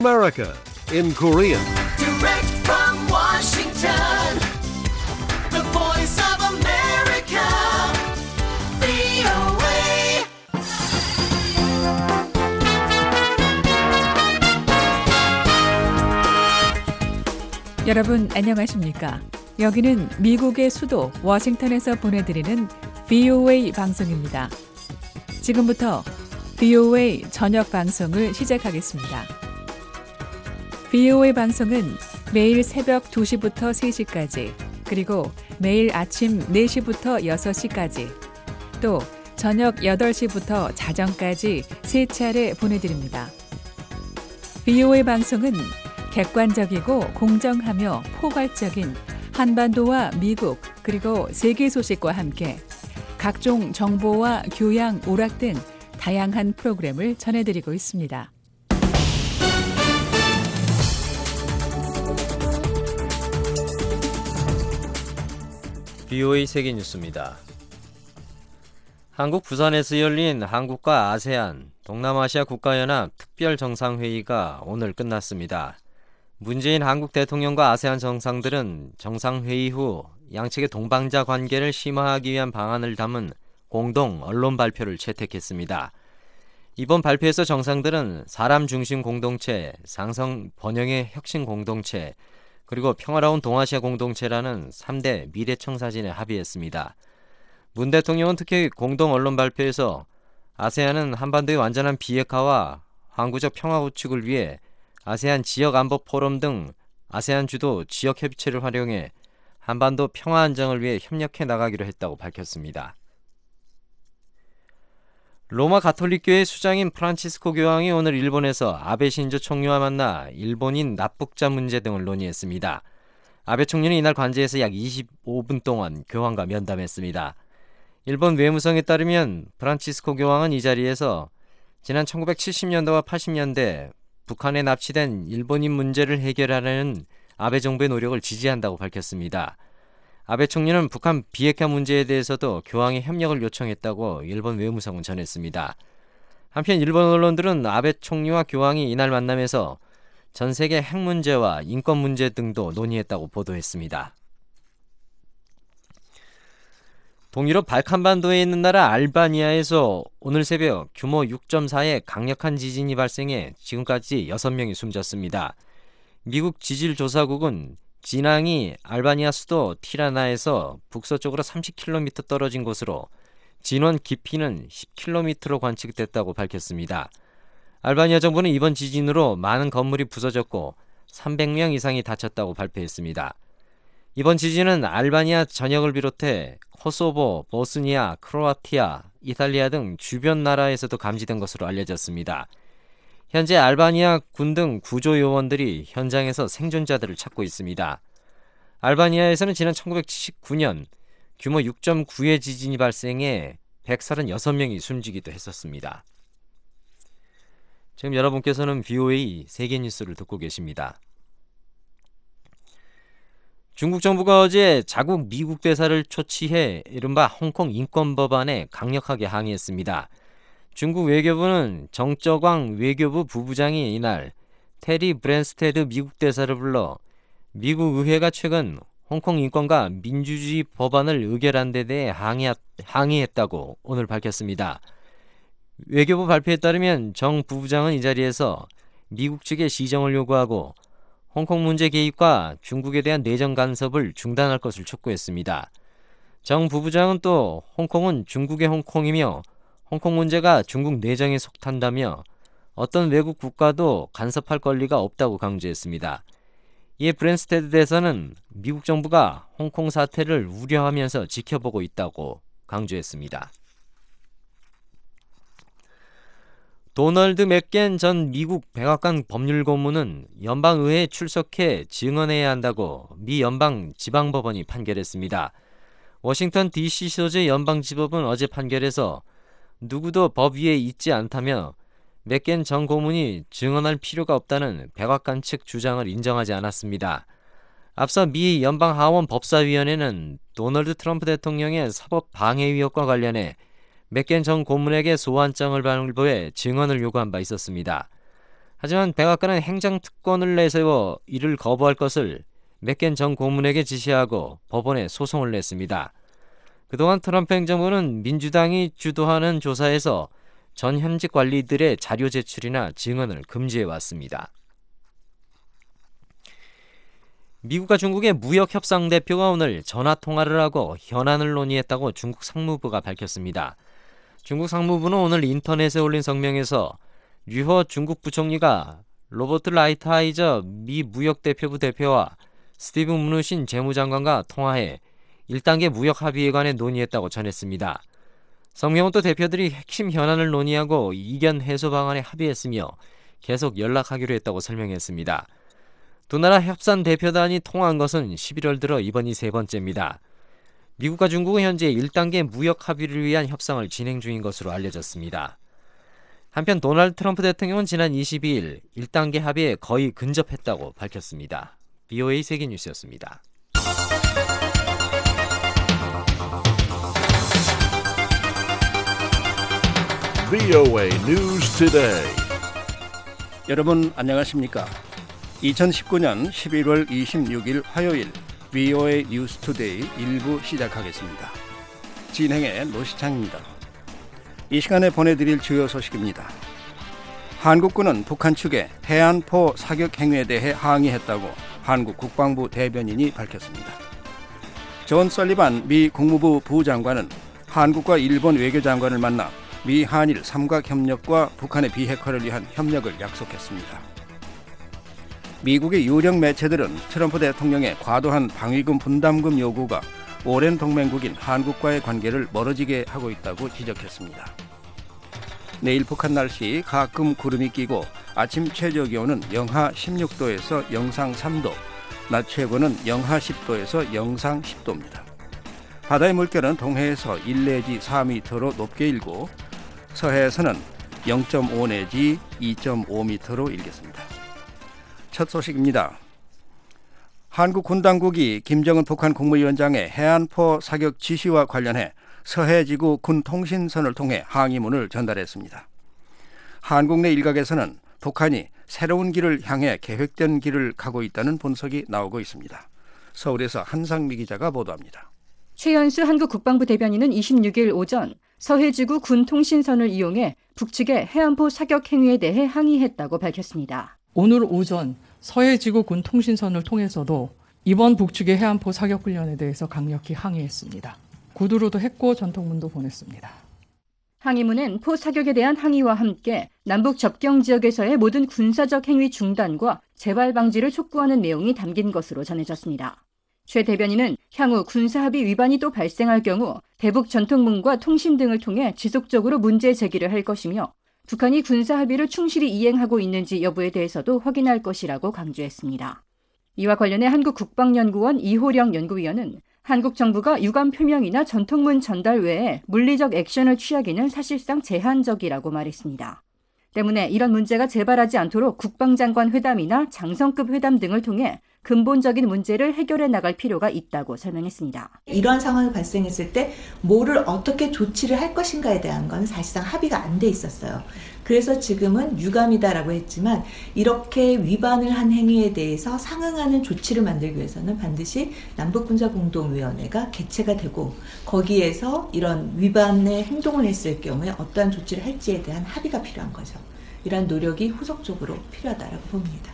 America in Korean. Direct from Washington, the voice of America, VOA. 여러분 안녕하십니까? 여기는 미국의 수도 워싱턴에서 보내드리는 VOA 방송입니다. 지금부터 VOA 저녁 방송을 시작하겠습니다. VOA 방송은 매일 새벽 2시부터 3시까지, 그리고 매일 아침 4시부터 6시까지, 또 저녁 8시부터 자정까지 3차례 보내드립니다. VOA 방송은 객관적이고 공정하며 포괄적인 한반도와 미국 그리고 세계 소식과 함께 각종 정보와 교양, 오락 등 다양한 프로그램을 전해드리고 있습니다. VOA 세계뉴스입니다. 한국 부산에서 열린 한국과 아세안, 동남아시아 국가연합 특별정상회의가 오늘 끝났습니다. 문재인 한국 대통령과 아세안 정상들은 정상회의 후 양측의 동반자 관계를 심화하기 위한 방안을 담은 공동 언론 발표를 채택했습니다. 이번 발표에서 정상들은 사람 중심 공동체, 상성 번영의 혁신 공동체, 그리고 평화로운 동아시아 공동체라는 3대 미래청사진에 합의했습니다. 문 대통령은 특히 공동 언론 발표에서 아세안은 한반도의 완전한 비핵화와 항구적 평화 구축을 위해 아세안 지역 안보 포럼 등 아세안 주도 지역 협의체를 활용해 한반도 평화 안정을 위해 협력해 나가기로 했다고 밝혔습니다. 로마 가톨릭교회 수장인 프란치스코 교황이 오늘 일본에서 아베 신조 총리와 만나 일본인 납북자 문제 등을 논의했습니다. 아베 총리는 이날 관저에서 약 25분 동안 교황과 면담했습니다. 일본 외무성에 따르면 프란치스코 교황은 이 자리에서 지난 1970년대와 80년대 북한에 납치된 일본인 문제를 해결하려는 아베 정부의 노력을 지지한다고 밝혔습니다. 아베 총리는 북한 비핵화 문제에 대해서도 교황의 협력을 요청했다고 일본 외무성은 전했습니다. 한편 일본 언론들은 아베 총리와 교황이 이날 만남에서 전 세계 핵 문제와 인권 문제 등도 논의했다고 보도했습니다. 동유럽 발칸반도에 있는 나라 알바니아에서 오늘 새벽 규모 6.4의 강력한 지진이 발생해 지금까지 6명이 숨졌습니다. 미국 지질조사국은 진앙이 알바니아 수도 티라나에서 북서쪽으로 30km 떨어진 곳으로 진원 깊이는 10km로 관측됐다고 밝혔습니다. 알바니아 정부는 이번 지진으로 많은 건물이 부서졌고 300명 이상이 다쳤다고 발표했습니다. 이번 지진은 알바니아 전역을 비롯해 코소보, 보스니아, 크로아티아, 이탈리아 등 주변 나라에서도 감지된 것으로 알려졌습니다. 현재 알바니아 군 등 구조 요원들이 현장에서 생존자들을 찾고 있습니다. 알바니아에서는 지난 1979년 규모 6.9의 지진이 발생해 136명이 숨지기도 했었습니다. 지금 여러분께서는 VOA 세계뉴스를 듣고 계십니다. 중국 정부가 어제 자국 미국 대사를 초치해 이른바 홍콩 인권법안에 강력하게 항의했습니다. 중국 외교부는 정쩌광 외교부 부부장이 이날 테리 브랜스테드 미국 대사를 불러 미국 의회가 최근 홍콩 인권과 민주주의 법안을 의결한 데 대해 항의했다고 오늘 밝혔습니다. 외교부 발표에 따르면 정 부부장은 이 자리에서 미국 측에 시정을 요구하고 홍콩 문제 개입과 중국에 대한 내정 간섭을 중단할 것을 촉구했습니다. 정 부부장은 또 홍콩은 중국의 홍콩이며 홍콩 문제가 중국 내정에 속한다며 어떤 외국 국가도 간섭할 권리가 없다고 강조했습니다. 이에 브랜스테드 대사는 미국 정부가 홍콩 사태를 우려하면서 지켜보고 있다고 강조했습니다. 도널드 맥켄 전 미국 백악관 법률고문은 연방의회에 출석해 증언해야 한다고 미 연방지방법원이 판결했습니다. 워싱턴 DC 소재 연방지법은 어제 판결에서 누구도 법 위에 있지 않다며 맥켄 전 고문이 증언할 필요가 없다는 백악관 측 주장을 인정하지 않았습니다. 앞서 미 연방하원 법사위원회는 도널드 트럼프 대통령의 사법 방해 의혹과 관련해 맥켄 전 고문에게 소환장을 발부해 증언을 요구한 바 있었습니다. 하지만 백악관은 행정특권을 내세워 이를 거부할 것을 맥켄 전 고문에게 지시하고 법원에 소송을 냈습니다. 그동안 트럼프 행정부는 민주당이 주도하는 조사에서 전 현직 관리들의 자료 제출이나 증언을 금지해왔습니다. 미국과 중국의 무역협상대표가 오늘 전화통화를 하고 현안을 논의했다고 중국 상무부가 밝혔습니다. 중국 상무부는 오늘 인터넷에 올린 성명에서 류허 중국 부총리가 로버트 라이트하이저 미 무역대표부 대표와 스티브 문우신 재무장관과 통화해 1단계 무역 합의에 관해 논의했다고 전했습니다. 성명은 또 대표들이 핵심 현안을 논의하고 이견 해소 방안에 합의했으며 계속 연락하기로 했다고 설명했습니다. 두 나라 협상 대표단이 통화한 것은 11월 들어 이번이 세 번째입니다. 미국과 중국은 현재 1단계 무역 합의를 위한 협상을 진행 중인 것으로 알려졌습니다. 한편 도널드 트럼프 대통령은 지난 22일 1단계 합의에 거의 근접했다고 밝혔습니다. BOA 세계뉴스였습니다. VOA News Today. 여러분 안녕하십니까? 2019년 11월 26일 화요일 VOA 뉴스 투데이 1부 시작하겠습니다. 진행의 노시창입니다. 이 시간에 보내드릴 주요 소식입니다. 한국군은 북한 측의 해안포 사격 행위에 대해 항의했다고 한국 국방부 대변인이 밝혔습니다. 존 설리반 미 국무부 부장관은 한국과 일본 외교장관을 만나 미 한일 삼각협력과 북한의 비핵화를 위한 협력을 약속했습니다. 미국의 유력 매체들은 트럼프 대통령의 과도한 방위금 분담금 요구가 오랜 동맹국인 한국과의 관계를 멀어지게 하고 있다고 지적했습니다. 내일 북한 날씨 가끔 구름이 끼고 아침 최저기온은 영하 16도에서 영상 3도, 낮 최고는 영하 10도에서 영상 10도입니다. 바다의 물결은 동해에서 1 내지 4m로 높게 일고 서해에서는 0.5 내지 2.5m로 일겠습니다. 첫 소식입니다. 한국 군 당국이 김정은 북한 국무위원장의 해안포 사격 지시와 관련해 서해지구 군 통신선을 통해 항의문을 전달했습니다. 한국 내 일각에서는 북한이 새로운 길을 향해 계획된 길을 가고 있다는 분석이 나오고 있습니다. 서울에서 한상미 기자가 보도합니다. 최연수 한국 국방부 대변인은 26일 오전 서해지구 군 통신선을 이용해 북측의 해안포 사격 행위에 대해 항의했다고 밝혔습니다. 오늘 오전 서해지구 군 통신선을 통해서도 이번 북측의 해안포 사격 훈련에 대해서 강력히 항의했습니다. 구두로도 했고 전통문도 보냈습니다. 항의문은 포 사격에 대한 항의와 함께 남북 접경 지역에서의 모든 군사적 행위 중단과 재발 방지를 촉구하는 내용이 담긴 것으로 전해졌습니다. 최 대변인은 향후 군사합의 위반이 또 발생할 경우 대북 전통문과 통신 등을 통해 지속적으로 문제 제기를 할 것이며 북한이 군사합의를 충실히 이행하고 있는지 여부에 대해서도 확인할 것이라고 강조했습니다. 이와 관련해 한국국방연구원 이호령 연구위원은 한국 정부가 유감 표명이나 전통문 전달 외에 물리적 액션을 취하기는 사실상 제한적이라고 말했습니다. 때문에 이런 문제가 재발하지 않도록 국방장관 회담이나 장성급 회담 등을 통해 근본적인 문제를 해결해 나갈 필요가 있다고 설명했습니다. 이런 상황이 발생했을 때 뭐를 어떻게 조치를 할 것인가에 대한 건 사실상 합의가 안 돼 있었어요. 그래서 지금은 유감이다라고 했지만 이렇게 위반을 한 행위에 대해서 상응하는 조치를 만들기 위해서는 반드시 남북군사공동위원회가 개최가 되고 거기에서 이런 위반의 행동을 했을 경우에 어떠한 조치를 할지에 대한 합의가 필요한 거죠. 이러한 노력이 후속적으로 필요하다고 봅니다.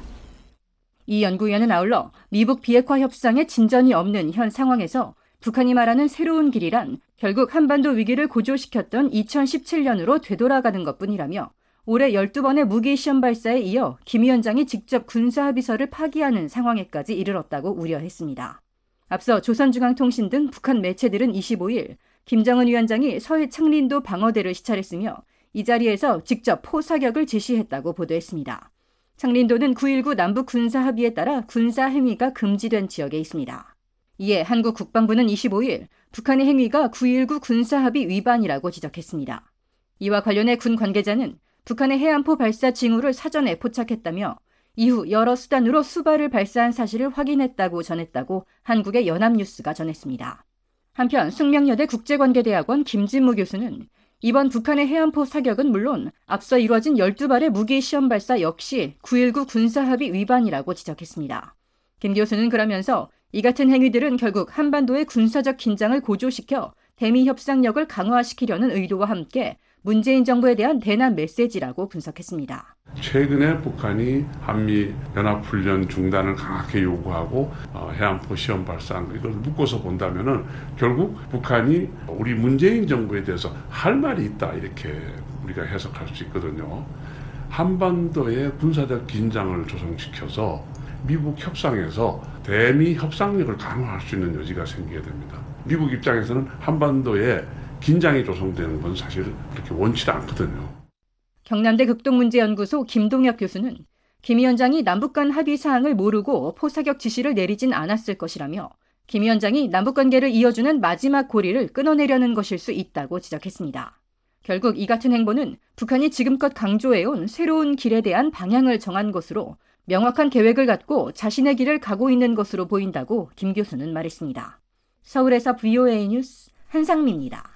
이 연구위원은 아울러 미북 비핵화 협상에 진전이 없는 현 상황에서 북한이 말하는 새로운 길이란 결국 한반도 위기를 고조시켰던 2017년으로 되돌아가는 것뿐이라며 올해 12번의 무기 시험 발사에 이어 김 위원장이 직접 군사합의서를 파기하는 상황에까지 이르렀다고 우려했습니다. 앞서 조선중앙통신 등 북한 매체들은 25일 김정은 위원장이 서해 창린도 방어대를 시찰했으며 이 자리에서 직접 포사격을 지시했다고 보도했습니다. 창린도는 9.19 남북 군사합의에 따라 군사행위가 금지된 지역에 있습니다. 이에 한국 국방부는 25일 북한의 행위가 9.19 군사합의 위반이라고 지적했습니다. 이와 관련해 군 관계자는 북한의 해안포 발사 징후를 사전에 포착했다며 이후 여러 수단으로 수발을 발사한 사실을 확인했다고 전했다고 한국의 연합뉴스가 전했습니다. 한편 숙명여대 국제관계대학원 김진무 교수는 이번 북한의 해안포 사격은 물론 앞서 이뤄진 12발의 무기 시험 발사 역시 9.19 군사합의 위반이라고 지적했습니다. 김 교수는 그러면서 이 같은 행위들은 결국 한반도의 군사적 긴장을 고조시켜 대미 협상력을 강화시키려는 의도와 함께 문재인 정부에 대한 대남 메시지라고 분석했습니다. 최근에 북한이 한미 연합훈련 중단을 강하게 요구하고 해안포 시험 발사한 이걸 묶어서 본다면은 결국 북한이 우리 문재인 정부에 대해서 할 말이 있다 이렇게 우리가 해석할 수 있거든요. 한반도의 군사적 긴장을 조성시켜서 미북 협상에서 대미 협상력을 강화할 수 있는 여지가 생기게 됩니다. 미국 입장에서는 한반도에 긴장이 조성되는 건 사실 그렇게 원치 않거든요. 경남대 극동문제연구소 김동혁 교수는 김 위원장이 남북 간 합의 사항을 모르고 포사격 지시를 내리진 않았을 것이라며 김 위원장이 남북관계를 이어주는 마지막 고리를 끊어내려는 것일 수 있다고 지적했습니다. 결국 이 같은 행보는 북한이 지금껏 강조해온 새로운 길에 대한 방향을 정한 것으로 명확한 계획을 갖고 자신의 길을 가고 있는 것으로 보인다고 김 교수는 말했습니다. 서울에서 VOA 뉴스 한상미입니다.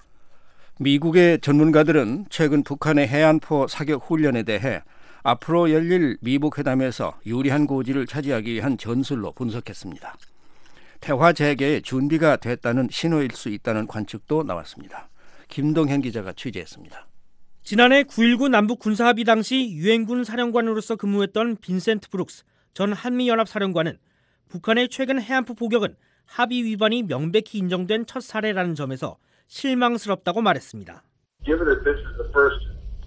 미국의 전문가들은 최근 북한의 해안포 사격 훈련에 대해 앞으로 열릴 미북 회담에서 유리한 고지를 차지하기 위한 전술로 분석했습니다. 대화 재개의 준비가 됐다는 신호일 수 있다는 관측도 나왔습니다. 김동현 기자가 취재했습니다. 지난해 9.19 남북 군사합의 당시 유엔군 사령관으로서 근무했던 빈센트 브룩스 전 한미연합사령관은 북한의 최근 해안포 포격은 합의 위반이 명백히 인정된 첫 사례라는 점에서 실망스럽다고 말했습니다. Given that this is the first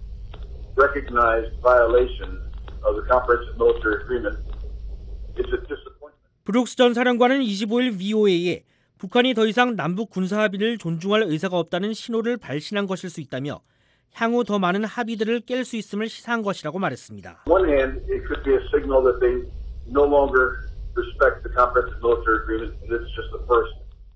recognized violation of the comprehensive military agreement, it's a disappointment. 브룩스 전 사령관은 25일 VOA에 북한이 더 이상 남북 군사 합의를 존중할 의사가 없다는 신호를 발신한 것일 수 있다며 향후 더 많은 합의들을 깰 수 있음을 시사한 것이라고 말했습니다. On one hand, it could be a signal that they no longer respect the comprehensive military agreement, and it's just the first.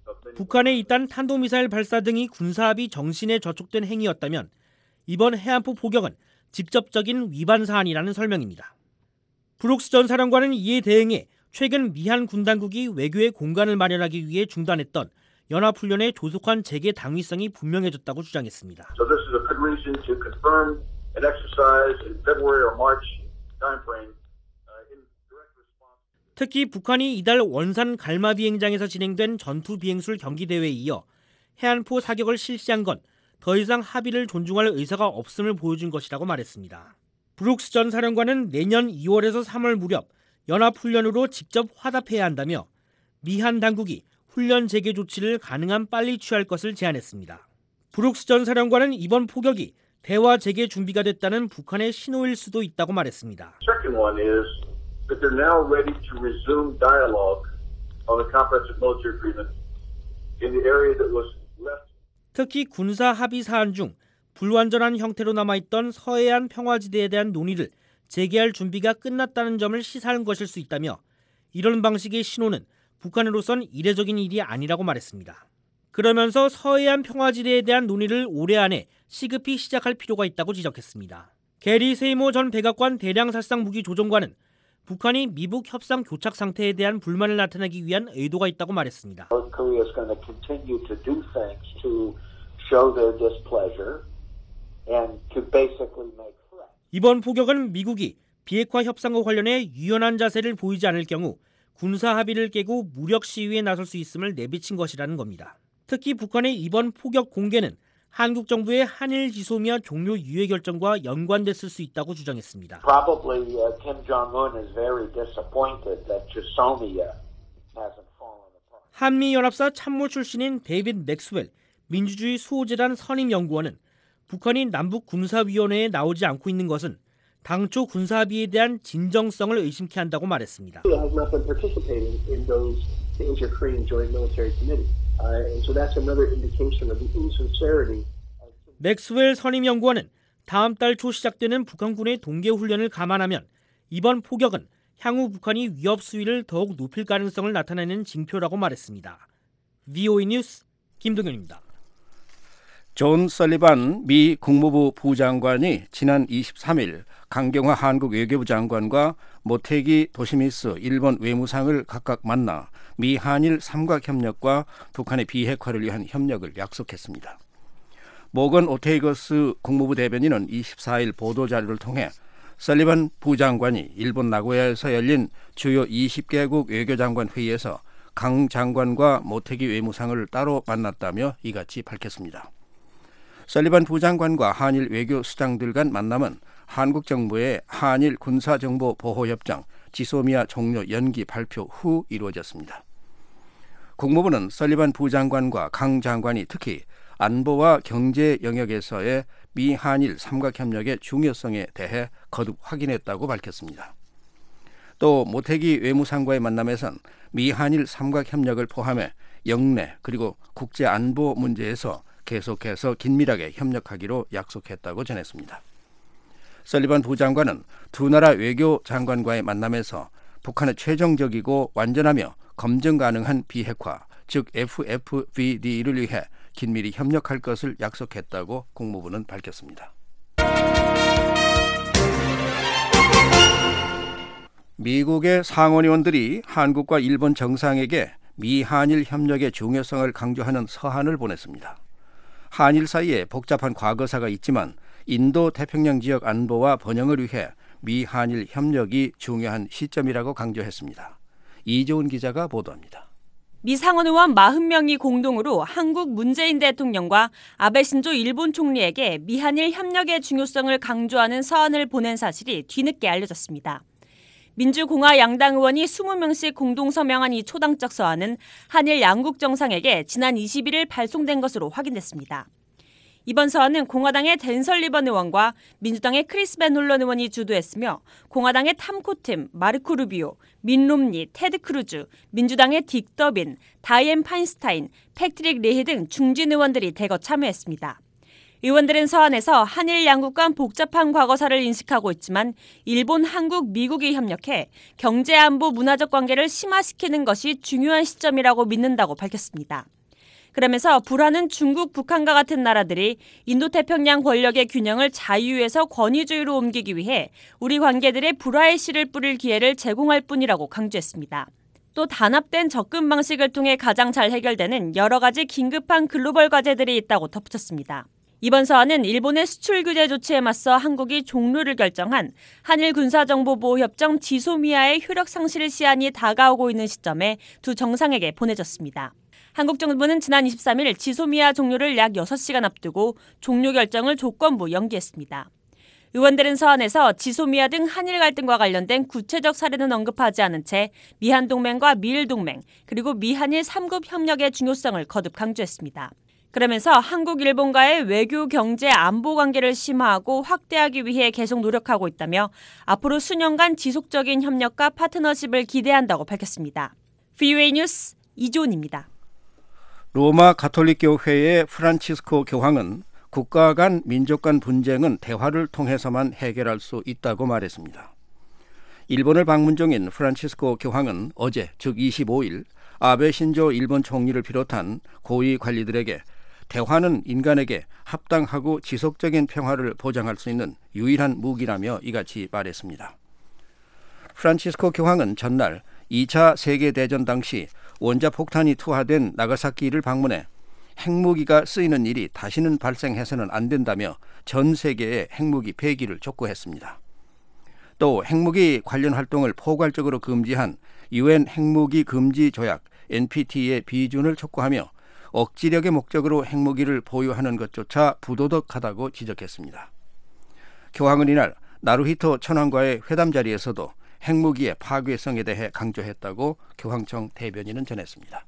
북한의 이딴 탄도미사일 발사 등이 군사합의 정신에 저촉된 행위였다면 이번 해안포 포격은 직접적인 위반 사안이라는 설명입니다. 브룩스 전 사령관은 이에 대응해 최근 미한 군 당국이 외교의 공간을 마련하기 위해 중단했던 연합훈련의 조속한 재개 당위성이 분명해졌다고 주장했습니다. So this is a good reason to confirm an exercise in February or March timeframe. 특히 북한이 이달 원산 갈마 비행장에서 진행된 전투 비행술 경기 대회에 이어 해안포 사격을 실시한 건 더 이상 합의를 존중할 의사가 없음을 보여준 것이라고 말했습니다. 브룩스 전 사령관은 내년 2월에서 3월 무렵 연합훈련으로 직접 화답해야 한다며 미한 당국이 훈련 재개 조치를 가능한 빨리 취할 것을 제안했습니다. 브룩스 전 사령관은 이번 포격이 대화 재개 준비가 됐다는 북한의 신호일 수도 있다고 말했습니다. Second one is that they're now ready to resume dialogue on the comprehensive military agreement in the area that was left. 특히 군사 합의 사안 중 불완전한 형태로 남아있던 서해안 평화지대에 대한 논의를 재개할 준비가 끝났다는 점을 시사한 것일 수 있다며 이런 방식의 신호는 북한으로선 이례적인 일이 아니라고 말했습니다. 그러면서 서해안 평화지대에 대한 논의를 올해 안에 시급히 시작할 필요가 있다고 지적했습니다. 게리 세이모 전 백악관 대량살상 무기 조종관은 북한이 미북 협상 교착 상태에 대한 불만을 나타내기 위한 의도가 있다고 말했습니다. North Korea is going to continue to do things to show their displeasure and to basically make threats. 이번 포격은 미국이 비핵화 협상과 관련해 유연한 자세를 보이지 않을 경우 군사 합의를 깨고 무력 시위에 나설 수 있음을 내비친 것이라는 겁니다. 특히 북한의 이번 포격 공개는 한국 정부의 한일 지소미아 종료 유예 결정과 연관됐을 수 있다고 주장했습니다. Probably Kim Jong-un is very disappointed that Jisomia hasn't fallen apart. 한미연합사 참모 출신인 데이빗 맥스웰 민주주의 수호재단 선임연구원은 북한이 남북 군사위원회에 나오지 않고 있는 것은 당초 군사합의에 대한 진정성을 의심케 한다고 말했습니다. has not been participating in those Asia-Korean Joint Military Committee. And so that's another indication of the insincerity. 맥스웰 선임연구원은 다음 달 초 시작되는 북한군의 동계훈련을 감안하면 이번 포격은 향후 북한이 위협 수위를 더욱 높일 가능성을 나타내는 징표라고 말했습니다. VOA 뉴스 김동현입니다. 존 설리반 미 국무부 부장관이 지난 23일 강경화 한국 외교부 장관과 모테기 도시미스 일본 외무상을 각각 만나 미 한일 삼각협력과 북한의 비핵화를 위한 협력을 약속했습니다. 모건 오테이거스 국무부 대변인은 24일 보도자료를 통해 설리반 부장관이 일본 나고야에서 열린 주요 20개국 외교장관 회의에서 강 장관과 모태기 외무상을 따로 만났다며 이같이 밝혔습니다. 설리반 부장관과 한일 외교수장들 간 만남은 한국 정부의 한일 군사정보보호협정 지소미아 종료 연기 발표 후 이루어졌습니다. 국무부는 설리반 부장관과 강 장관이 특히 안보와 경제 영역에서의 미한일 삼각협력의 중요성에 대해 거듭 확인했다고 밝혔습니다. 또 모태기 외무상과의 만남에선 미한일 삼각협력을 포함해 영내 그리고 국제안보 문제에서 계속해서 긴밀하게 협력하기로 약속했다고 전했습니다. 설리반 부장관은 두 나라 외교장관과의 만남에서 북한의 최종적이고 완전하며 검증 가능한 비핵화, 즉 FFVD를 위해 긴밀히 협력할 것을 약속했다고 국무부는 밝혔습니다. 미국의 상원의원들이 한국과 일본 정상에게 미한일 협력의 중요성을 강조하는 서한을 보냈습니다. 한일 사이에 복잡한 과거사가 있지만 인도 태평양 지역 안보와 번영을 위해 미한일 협력이 중요한 시점이라고 강조했습니다. 이조은 기자가 보도합니다. 미 상원의원 40명이 공동으로 한국 문재인 대통령과 아베 신조 일본 총리에게 미한일 협력의 중요성을 강조하는 서한을 보낸 사실이 뒤늦게 알려졌습니다. 민주공화 양당 의원이 20명씩 공동 서명한 이 초당적 서한은 한일 양국 정상에게 지난 21일 발송된 것으로 확인됐습니다. 이번 서한은 공화당의 댄 설리번 의원과 민주당의 크리스 벤 홀런 의원이 주도했으며 공화당의 탐 코튼, 마르코 루비오, 민 롬니, 테드 크루즈, 민주당의 딕 더빈, 다이앤 파인스타인, 패트릭 레히 등 중진 의원들이 대거 참여했습니다. 의원들은 서한에서 한일 양국 간 복잡한 과거사를 인식하고 있지만 일본, 한국, 미국이 협력해 경제, 안보, 문화적 관계를 심화시키는 것이 중요한 시점이라고 믿는다고 밝혔습니다. 그러면서 불안은 중국, 북한과 같은 나라들이 인도태평양 권력의 균형을 자유에서 권위주의로 옮기기 위해 우리 관계들의 불화의 씨를 뿌릴 기회를 제공할 뿐이라고 강조했습니다. 또 단합된 접근 방식을 통해 가장 잘 해결되는 여러 가지 긴급한 글로벌 과제들이 있다고 덧붙였습니다. 이번 서한은 일본의 수출 규제 조치에 맞서 한국이 종료를 결정한 한일 군사정보보호협정 지소미아의 효력 상실 시한이 다가오고 있는 시점에 두 정상에게 보내졌습니다. 한국 정부는 지난 23일 지소미아 종료를 약 6시간 앞두고 종료 결정을 조건부 연기했습니다. 의원들은 서한에서 지소미아 등 한일 갈등과 관련된 구체적 사례는 언급하지 않은 채 미한동맹과 미일동맹 그리고 미한일 3국 협력의 중요성을 거듭 강조했습니다. 그러면서 한국, 일본과의 외교, 경제, 안보 관계를 심화하고 확대하기 위해 계속 노력하고 있다며 앞으로 수년간 지속적인 협력과 파트너십을 기대한다고 밝혔습니다. VOA 뉴스 이조은입니다. 로마 가톨릭 교회의 프란치스코 교황은 국가 간 민족 간 분쟁은 대화를 통해서만 해결할 수 있다고 말했습니다. 일본을 방문 중인 프란치스코 교황은 어제 즉 25일 아베 신조 일본 총리를 비롯한 고위 관리들에게 대화는 인간에게 합당하고 지속적인 평화를 보장할 수 있는 유일한 무기라며 이같이 말했습니다. 프란치스코 교황은 전날 2차 세계대전 당시 원자폭탄이 투하된 나가사키를 방문해 핵무기가 쓰이는 일이 다시는 발생해서는 안 된다며 전 세계의 핵무기 폐기를 촉구했습니다. 또 핵무기 관련 활동을 포괄적으로 금지한 UN 핵무기 금지 조약 NPT의 비준을 촉구하며 억지력의 목적으로 핵무기를 보유하는 것조차 부도덕하다고 지적했습니다. 교황은 이날 나루히토 천황과의 회담 자리에서도 핵무기의 파괴성에 대해 강조했다고 교황청 대변인은 전했습니다.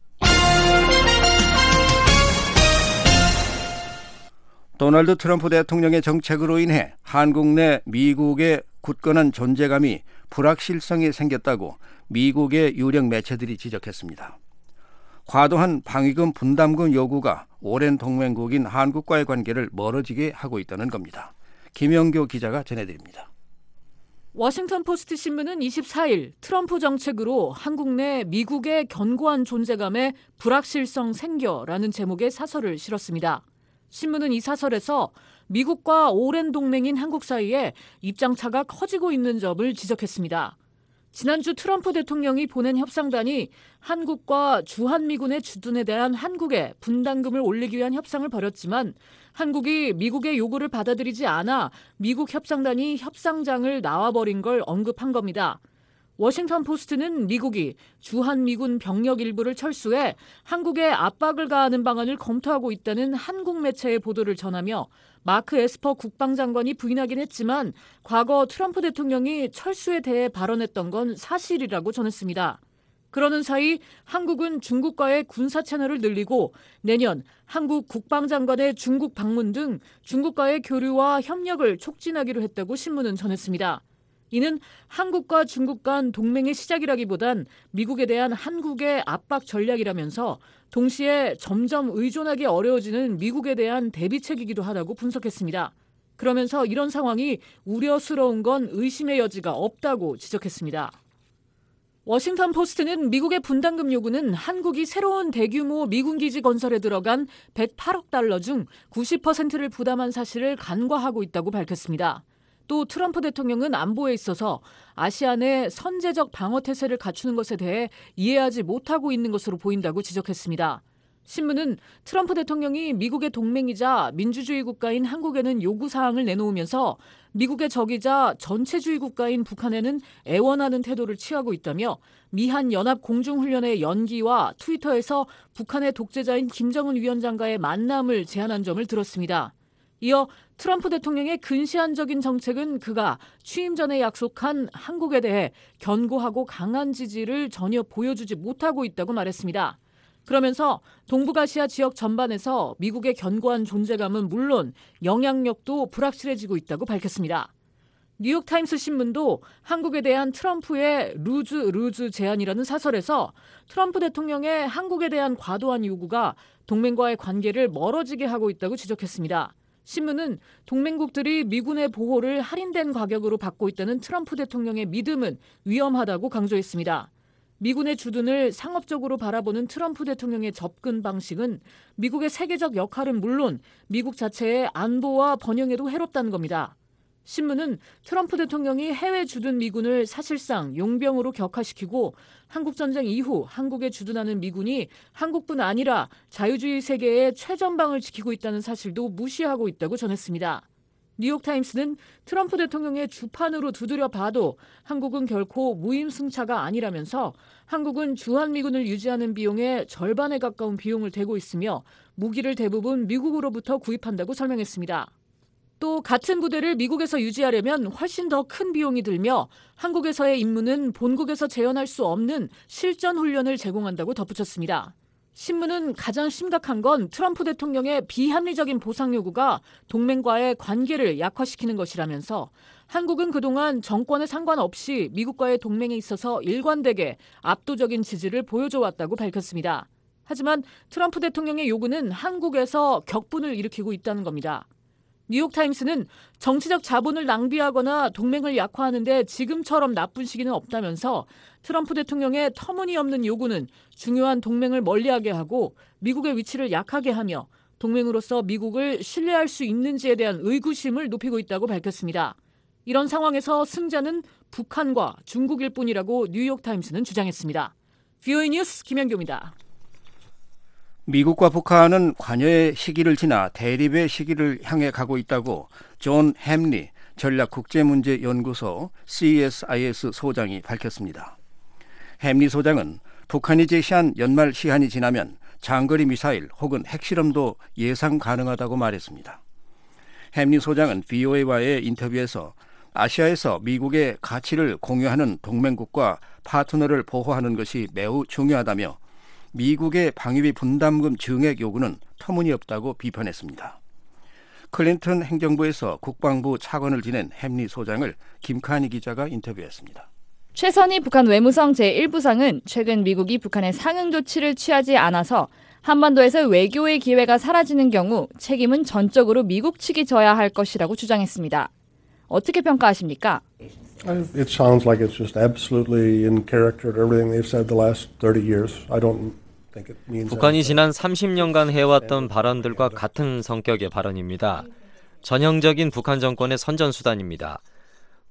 도널드 트럼프 대통령의 정책으로 인해 한국 내 미국의 굳건한 존재감이 불확실성이 생겼다고 미국의 유력 매체들이 지적했습니다. 과도한 방위금 분담금 요구가 오랜 동맹국인 한국과의 관계를 멀어지게 하고 있다는 겁니다. 김영교 기자가 전해드립니다. 워싱턴 포스트 신문은 24일 트럼프 정책으로 한국 내 미국의 견고한 존재감에 불확실성 생겨라는 제목의 사설을 실었습니다. 신문은 이 사설에서 미국과 오랜 동맹인 한국 사이에 입장차가 커지고 있는 점을 지적했습니다. 지난주 트럼프 대통령이 보낸 협상단이 한국과 주한미군의 주둔에 대한 한국의 분담금을 올리기 위한 협상을 벌였지만 한국이 미국의 요구를 받아들이지 않아 미국 협상단이 협상장을 나와버린 걸 언급한 겁니다. 워싱턴 포스트는 미국이 주한미군 병력 일부를 철수해 한국에 압박을 가하는 방안을 검토하고 있다는 한국 매체의 보도를 전하며 마크 에스퍼 국방장관이 부인하긴 했지만 과거 트럼프 대통령이 철수에 대해 발언했던 건 사실이라고 전했습니다. 그러는 사이 한국은 중국과의 군사 채널을 늘리고 내년 한국 국방장관의 중국 방문 등 중국과의 교류와 협력을 촉진하기로 했다고 신문은 전했습니다. 이는 한국과 중국 간 동맹의 시작이라기보단 미국에 대한 한국의 압박 전략이라면서 동시에 점점 의존하기 어려워지는 미국에 대한 대비책이기도 하다고 분석했습니다. 그러면서 이런 상황이 우려스러운 건 의심의 여지가 없다고 지적했습니다. 워싱턴 포스트는 미국의 분담금 요구는 한국이 새로운 대규모 미군 기지 건설에 들어간 108억 달러 중 90%를 부담한 사실을 간과하고 있다고 밝혔습니다. 또 트럼프 대통령은 안보에 있어서 아시안의 선제적 방어 태세를 갖추는 것에 대해 이해하지 못하고 있는 것으로 보인다고 지적했습니다. 신문은 트럼프 대통령이 미국의 동맹이자 민주주의 국가인 한국에는 요구사항을 내놓으면서 미국의 적이자 전체주의 국가인 북한에는 애원하는 태도를 취하고 있다며 미한 연합 공중훈련의 연기와 트위터에서 북한의 독재자인 김정은 위원장과의 만남을 제안한 점을 들었습니다. 이어 트럼프 대통령의 근시안적인 정책은 그가 취임 전에 약속한 한국에 대해 견고하고 강한 지지를 전혀 보여주지 못하고 있다고 말했습니다. 그러면서 동북아시아 지역 전반에서 미국의 견고한 존재감은 물론 영향력도 불확실해지고 있다고 밝혔습니다. 뉴욕타임스 신문도 한국에 대한 트럼프의 루즈 제안이라는 사설에서 트럼프 대통령의 한국에 대한 과도한 요구가 동맹과의 관계를 멀어지게 하고 있다고 지적했습니다. 신문은 동맹국들이 미군의 보호를 할인된 가격으로 받고 있다는 트럼프 대통령의 믿음은 위험하다고 강조했습니다. 미군의 주둔을 상업적으로 바라보는 트럼프 대통령의 접근 방식은 미국의 세계적 역할은 물론 미국 자체의 안보와 번영에도 해롭다는 겁니다. 신문은 트럼프 대통령이 해외 주둔 미군을 사실상 용병으로 격화시키고 한국전쟁 이후 한국에 주둔하는 미군이 한국뿐 아니라 자유주의 세계의 최전방을 지키고 있다는 사실도 무시하고 있다고 전했습니다. 뉴욕타임스는 트럼프 대통령의 주판으로 두드려 봐도 한국은 결코 무임승차가 아니라면서 한국은 주한미군을 유지하는 비용의 절반에 가까운 비용을 대고 있으며 무기를 대부분 미국으로부터 구입한다고 설명했습니다. 또 같은 부대를 미국에서 유지하려면 훨씬 더 큰 비용이 들며 한국에서의 임무는 본국에서 재현할 수 없는 실전 훈련을 제공한다고 덧붙였습니다. 신문은 가장 심각한 건 트럼프 대통령의 비합리적인 보상 요구가 동맹과의 관계를 약화시키는 것이라면서 한국은 그동안 정권에 상관없이 미국과의 동맹에 있어서 일관되게 압도적인 지지를 보여줘 왔다고 밝혔습니다. 하지만 트럼프 대통령의 요구는 한국에서 격분을 일으키고 있다는 겁니다. 뉴욕타임스는 정치적 자본을 낭비하거나 동맹을 약화하는 데 지금처럼 나쁜 시기는 없다면서 트럼프 대통령의 터무니없는 요구는 중요한 동맹을 멀리하게 하고 미국의 위치를 약하게 하며 동맹으로서 미국을 신뢰할 수 있는지에 대한 의구심을 높이고 있다고 밝혔습니다. 이런 상황에서 승자는 북한과 중국일 뿐이라고 뉴욕타임스는 주장했습니다. VOA 뉴스 김현교입니다. 미국과 북한은 관여의 시기를 지나 대립의 시기를 향해 가고 있다고 존 햄리 전략국제문제연구소 CSIS 소장이 밝혔습니다. 햄리 소장은 북한이 제시한 연말 시한이 지나면 장거리 미사일 혹은 핵실험도 예상 가능하다고 말했습니다. 햄리 소장은 VOA와의 인터뷰에서 아시아에서 미국의 가치를 공유하는 동맹국과 파트너를 보호하는 것이 매우 중요하다며 미국의 방위비 분담금 증액 요구는 터무니없다고 비판했습니다. 클린턴 행정부에서 국방부 차관을 지낸 햄리 소장을 김칸희 기자가 인터뷰했습니다. 최선희 북한 외무성 제1부상은 최근 미국이 북한에 상응 조치를 취하지 않아서 한반도에서 외교의 기회가 사라지는 경우 책임은 전적으로 미국 측이 져야 할 것이라고 주장했습니다. 어떻게 평가하십니까? It sounds like it's just absolutely in character to everything they've said the last 30 years. I don't think it means 북한이 지난 30년간 해왔던 발언들과 같은 성격의 발언입니다. 전형적인 북한 정권의 선전수단입니다.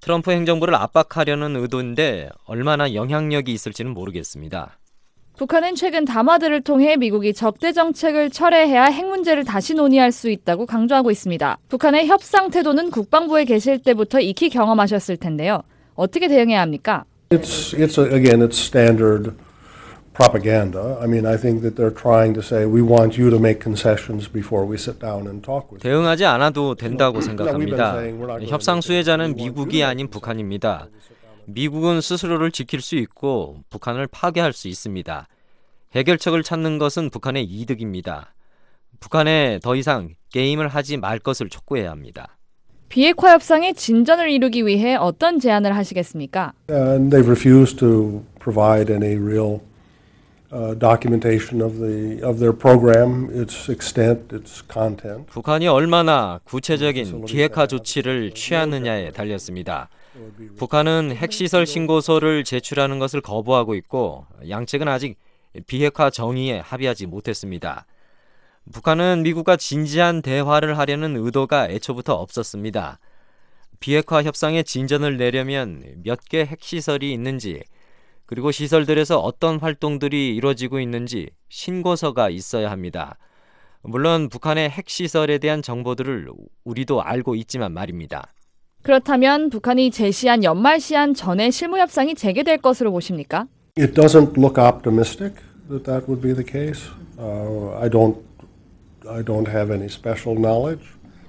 트럼프 행정부를 압박하려는 의도인데 얼마나 영향력이 있을지는 모르겠습니다. 북한은 최근 담화들을 통해 미국이 적대 정책을 철회해야 핵 문제를 다시 논의할 수 있다고 강조하고 있습니다. 북한의 협상 태도는 국방부에 계실 때부터 익히 경험하셨을 텐데요. 어떻게 대응해야 합니까? It's standard propaganda. I mean, I think that they're trying to say we want you to make concessions before we sit down and talk with you. 대응하지 않아도 된다고 생각합니다. 협상 수혜자는 미국이 아닌 북한입니다. 미국은 스스로를 지킬 수 있고 북한을 파괴할 수 있습니다. 해결책을 찾는 것은 북한의 이득입니다. 북한에 더 이상 게임을 하지 말 것을 촉구해야 합니다. 비핵화 협상의 진전을 이루기 위해 어떤 제안을 하시겠습니까? They've refused to provide any real documentation of their program, its extent, its content. 북한이 얼마나 구체적인 비핵화 조치를 취하느냐에 달렸습니다. 북한은 핵시설 신고서를 제출하는 것을 거부하고 있고 양측은 아직 비핵화 정의에 합의하지 못했습니다. 북한은 미국과 진지한 대화를 하려는 의도가 애초부터 없었습니다. 비핵화 협상에 진전을 내려면 몇 개 핵시설이 있는지, 그리고 시설들에서 어떤 활동들이 이루어지고 있는지 신고서가 있어야 합니다. 물론 북한의 핵시설에 대한 정보들을 우리도 알고 있지만 말입니다. 그렇다면 북한이 제시한 연말 시한 전에 실무 협상이 재개될 것으로 보십니까? It doesn't look optimistic that would be the case. I don't have any special knowledge.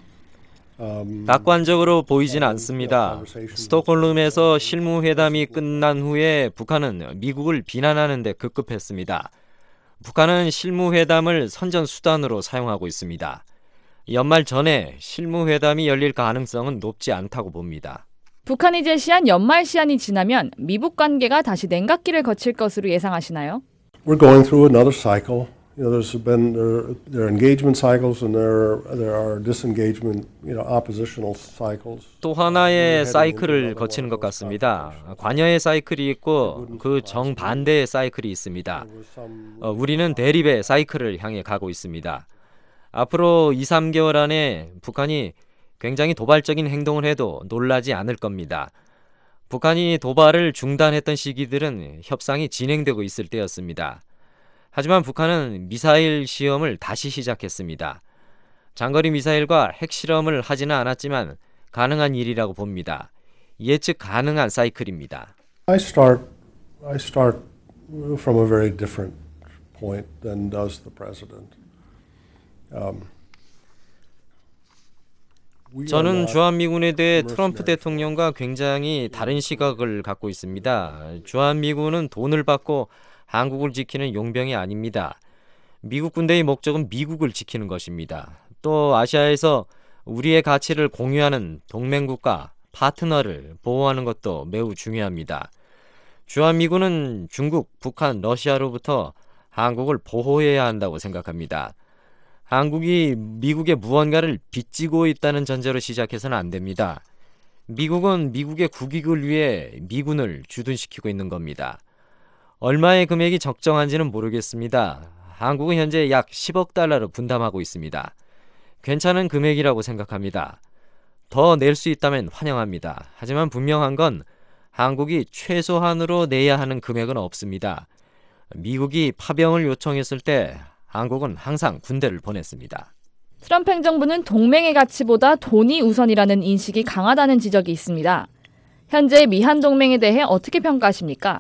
낙관적으로 보이진 않습니다. 스톡홀름에서 실무회담이 끝난 후에 북한은 미국을 비난하는 데 급급했습니다. 북한은 실무회담을 선전수단으로 사용하고 있습니다. 연말 전에 실무회담이 열릴 가능성은 높지 않다고 봅니다. 북한이 제시한 연말 시한이 지나면 미북 관계가 다시 냉각기를 거칠 것으로 예상하시나요? We're going through another cycle. You know, there are engagement cycles and there are disengagement, oppositional cycles. 또 하나의 사이클을 거치는 것 같습니다. 관여의 사이클이 있고 그 정반대의 사이클이 있습니다. 우리는 대립의 사이클을 향해 가고 있습니다. 앞으로 2, 3개월 안에 북한이 굉장히 도발적인 행동을 해도 놀라지 않을 겁니다. 북한이 도발을 중단했던 시기들은 협상이 진행되고 있을 때였습니다. 하지만 북한은 미사일 시험을 다시 시작했습니다. 장거리 미사일과 핵실험을 하지는 않았지만 가능한 일이라고 봅니다. 예측 가능한 사이클입니다. I start from a very different point than does the president. 저는 주한미군에 대해 트럼프 대통령과 굉장히 다른 시각을 갖고 있습니다. 주한미군은 돈을 받고 한국을 지키는 용병이 아닙니다. 미국 군대의 목적은 미국을 지키는 것입니다. 또 아시아에서 우리의 가치를 공유하는 동맹국가, 파트너를 보호하는 것도 매우 중요합니다. 주한미군은 중국, 북한, 러시아로부터 한국을 보호해야 한다고 생각합니다. 한국이 미국의 무언가를 빚지고 있다는 전제로 시작해서는 안 됩니다. 미국은 미국의 국익을 위해 미군을 주둔시키고 있는 겁니다. 얼마의 금액이 적정한지는 모르겠습니다. 한국은 현재 약 10억 달러를 분담하고 있습니다. 괜찮은 금액이라고 생각합니다. 더 낼 수 있다면 환영합니다. 하지만 분명한 건 한국이 최소한으로 내야 하는 금액은 없습니다. 미국이 파병을 요청했을 때 한국은 항상 군대를 보냈습니다. 트럼프 행정부는 동맹의 가치보다 돈이 우선이라는 인식이 강하다는 지적이 있습니다. 현재 미한 동맹에 대해 어떻게 평가하십니까?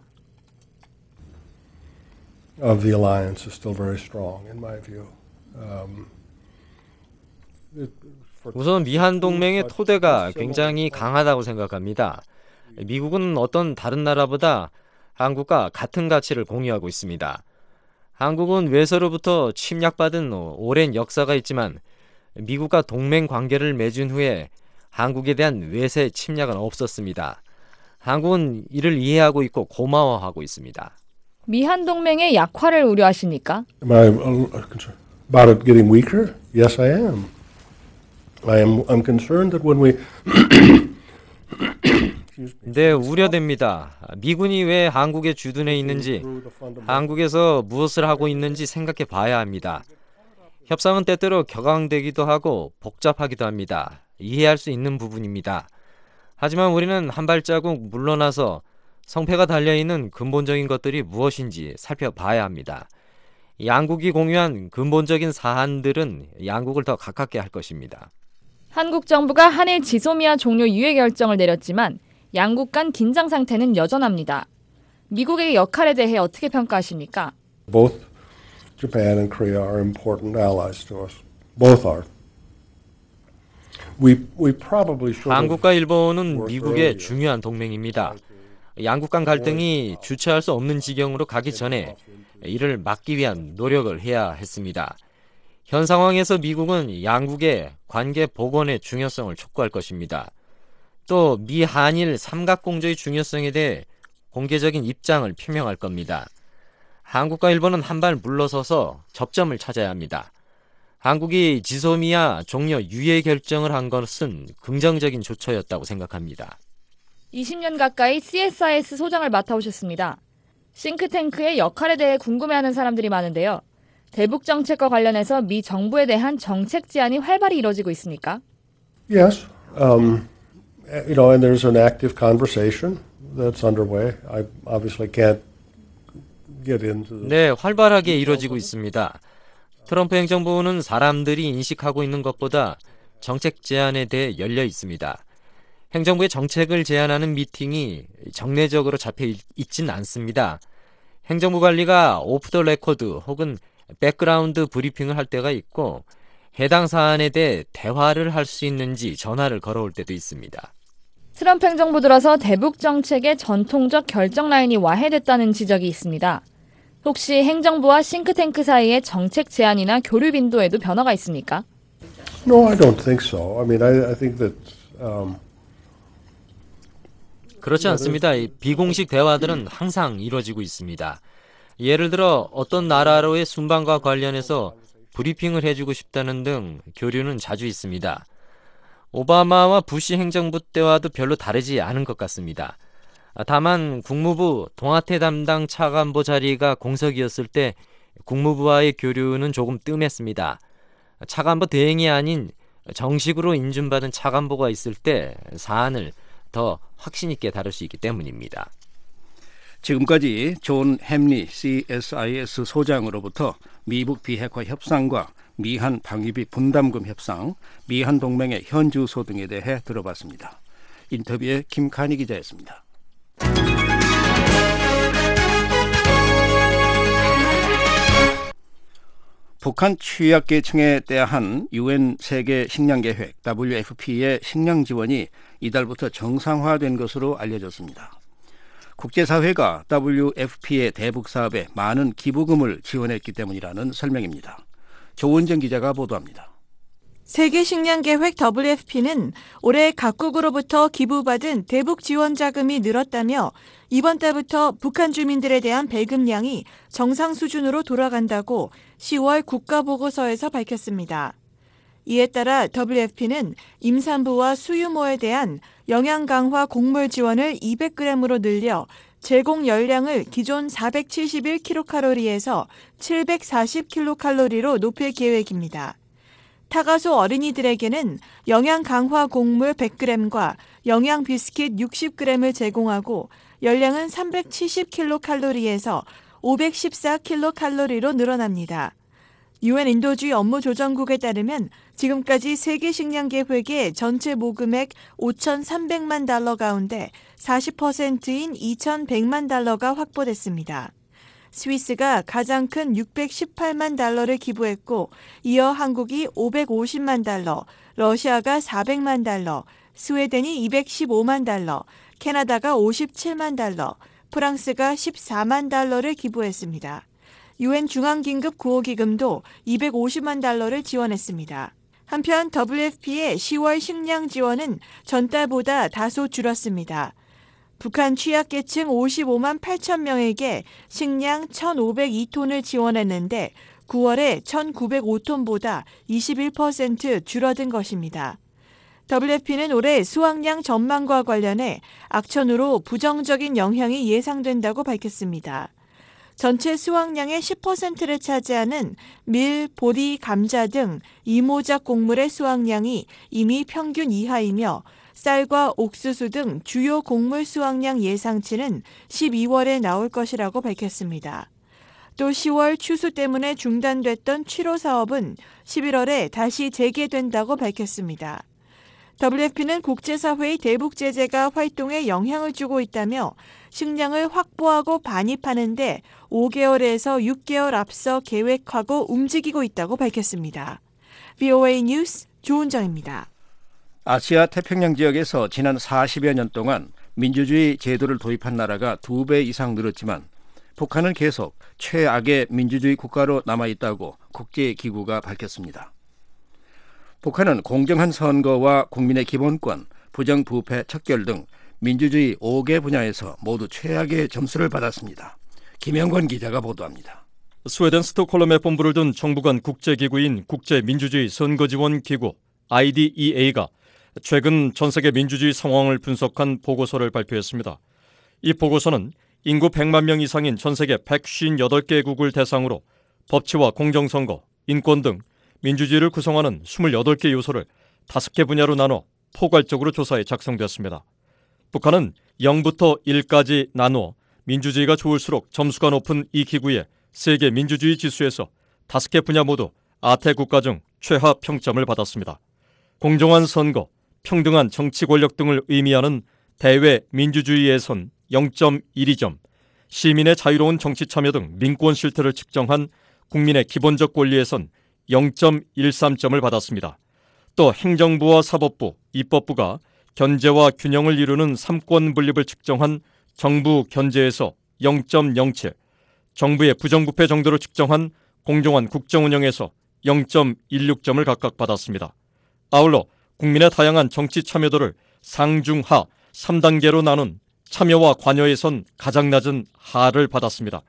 The alliance is still very strong, in my view. 우선 미한 동맹의 토대가 굉장히 강하다고 생각합니다. 미국은 어떤 다른 나라보다 한국과 같은 가치를 공유하고 있습니다. 한국은 외서로부터 침략받은 오랜 역사가 있지만 미국과 동맹 관계를 맺은 후에 한국에 대한 외세 침략은 없었습니다. 한국은 이를 이해하고 있고 고마워하고 있습니다. 미한 동맹의 약화를 우려하십니까? Am I concerned about it getting weaker? Yes, I am. I'm concerned that when we 네, 우려됩니다. 미군이 왜 한국에 주둔해 있는지, 한국에서 무엇을 하고 있는지 생각해 봐야 합니다. 협상은 때때로 격앙되기도 하고 복잡하기도 합니다. 이해할 수 있는 부분입니다. 하지만 우리는 한 발자국 물러나서 성패가 달려있는 근본적인 것들이 무엇인지 살펴봐야 합니다. 양국이 공유한 근본적인 사안들은 양국을 더 가깝게 할 것입니다. 한국 정부가 한일 지소미아 종료 유예 결정을 내렸지만 양국 간 긴장 상태는 여전합니다. 미국의 역할에 대해 어떻게 평가하십니까? Both Japan and Korea are important allies to us. Both are. We probably should have 한국과 일본은 worked 미국의 earlier. 중요한 동맹입니다. 양국 간 갈등이 주체할 수 없는 지경으로 가기 전에 이를 막기 위한 노력을 해야 했습니다. 현 상황에서 미국은 양국의 관계 복원의 중요성을 촉구할 것입니다. 또 미한일 삼각공조의 중요성에 대해 공개적인 입장을 표명할 겁니다. 한국과 일본은 한 발 물러서서 접점을 찾아야 합니다. 한국이 지소미아 종료 유예 결정을 한 것은 긍정적인 조처였다고 생각합니다. 20년 가까이 CSIS 소장을 맡아오셨습니다. 싱크탱크의 역할에 대해 궁금해하는 사람들이 많은데요. 대북 정책과 관련해서 미 정부에 대한 정책 제안이 활발히 이뤄지고 있습니까? Yes. And there's an active conversation that's underway. I obviously can't get into the... 네, 활발하게 이루어지고 있습니다. 트럼프 행정부는 사람들이 인식하고 있는 것보다 정책 제안에 대해 열려 있습니다. 행정부의 정책을 제안하는 미팅이 정례적으로 잡혀 있진 않습니다. 행정부 관리가 오프 더 레코드 혹은 백그라운드 브리핑을 할 때가 있고 해당 사안에 대해 대화를 할 수 있는지 전화를 걸어올 때도 있습니다. 트럼프 행정부 들어서 대북 정책의 전통적 결정 라인이 와해됐다는 지적이 있습니다. 혹시 행정부와 싱크탱크 사이의 정책 제안이나 교류 빈도에도 변화가 있습니까? No, I don't think so. I mean, I think that 그렇지 않습니다. 비공식 대화들은 항상 이루어지고 있습니다. 예를 들어 어떤 나라로의 순방과 관련해서 브리핑을 해주고 싶다는 등 교류는 자주 있습니다. 오바마와 부시 행정부 때와도 별로 다르지 않은 것 같습니다. 다만 국무부 동아태 담당 차관보 자리가 공석이었을 때 국무부와의 교류는 조금 뜸했습니다. 차관보 대행이 아닌 정식으로 인준받은 차관보가 있을 때 사안을 더 확신 있게 다룰 수 있기 때문입니다. 지금까지 존 햄리 CSIS 소장으로부터 미북 비핵화 협상과 미한 방위비 분담금 협상, 미한 동맹의 현주소 등에 대해 들어봤습니다. 인터뷰에 김칸희 기자였습니다. 북한 취약계층에 대한 UN 세계 식량계획 WFP의 식량 지원이 이달부터 정상화된 것으로 알려졌습니다. 국제사회가 WFP의 대북 사업에 많은 기부금을 지원했기 때문이라는 설명입니다. 조은정 기자가 보도합니다. 세계식량계획 WFP는 올해 각국으로부터 기부받은 대북 지원 자금이 늘었다며 이번 달부터 북한 주민들에 대한 배급량이 정상 수준으로 돌아간다고 10월 국가보고서에서 밝혔습니다. 이에 따라 WFP는 임산부와 수유모에 대한 영양 강화 곡물 지원을 200g으로 늘려 제공 열량을 기존 471kcal에서 740kcal로 높일 계획입니다. 타가소 어린이들에게는 영양 강화 곡물 100g과 영양 비스킷 60g을 제공하고 열량은 370kcal에서 514kcal로 늘어납니다. UN 인도주의 업무조정국에 따르면 지금까지 세계식량계획의 전체 모금액 5,300만 달러 가운데 40%인 2,100만 달러가 확보됐습니다. 스위스가 가장 큰 618만 달러를 기부했고 이어 한국이 550만 달러, 러시아가 400만 달러, 스웨덴이 215만 달러, 캐나다가 57만 달러, 프랑스가 14만 달러를 기부했습니다. UN 중앙긴급 구호기금도 250만 달러를 지원했습니다. 한편 WFP의 10월 식량 지원은 전달보다 다소 줄었습니다. 북한 취약계층 55만 8천 명에게 식량 1,502톤을 지원했는데 9월에 1,905톤보다 21% 줄어든 것입니다. WFP는 올해 수확량 전망과 관련해 악천후로 부정적인 영향이 예상된다고 밝혔습니다. 전체 수확량의 10%를 차지하는 밀, 보리, 감자 등 이모작 곡물의 수확량이 이미 평균 이하이며 쌀과 옥수수 등 주요 곡물 수확량 예상치는 12월에 나올 것이라고 밝혔습니다. 또 10월 추수 때문에 중단됐던 취로 사업은 11월에 다시 재개된다고 밝혔습니다. WFP는 국제사회의 대북 제재가 활동에 영향을 주고 있다며 식량을 확보하고 반입하는 데 5개월에서 6개월 앞서 계획하고 움직이고 있다고 밝혔습니다. VOA 뉴스 조은정입니다. 아시아 태평양 지역에서 지난 40여 년 동안 민주주의 제도를 도입한 나라가 2배 이상 늘었지만 북한은 계속 최악의 민주주의 국가로 남아있다고 국제기구가 밝혔습니다. 북한은 공정한 선거와 국민의 기본권, 부정부패 척결 등 민주주의 5개 분야에서 모두 최악의 점수를 받았습니다. 김영권 기자가 보도합니다. 스웨덴 스톡홀름에 본부를 둔 정부 간 국제기구인 국제민주주의 선거지원기구 IDEA가 최근 전 세계 민주주의 상황을 분석한 보고서를 발표했습니다. 이 보고서는 인구 100만 명 이상인 전 세계 158개국을 대상으로 법치와 공정선거, 인권 등 민주주의를 구성하는 28개 요소를 5개 분야로 나눠 포괄적으로 조사해 작성됐습니다. 북한은 0부터 1까지 나누어 민주주의가 좋을수록 점수가 높은 이 기구의 세계 민주주의 지수에서 5개 분야 모두 아태 국가 중 최하 평점을 받았습니다. 공정한 선거, 평등한 정치 권력 등을 의미하는 대외 민주주의에선 0.12점, 시민의 자유로운 정치 참여 등 민권 실태를 측정한 국민의 기본적 권리에선 0.13점을 받았습니다. 또 행정부와 사법부, 입법부가 견제와 균형을 이루는 3권 분립을 측정한 정부 견제에서 0.07, 정부의 부정부패 정도를 측정한 공정한 국정운영에서 0.16점을 각각 받았습니다. 아울러 국민의 다양한 정치 참여도를 상중하 3단계로 나눈 참여와 관여에선 가장 낮은 하를 받았습니다.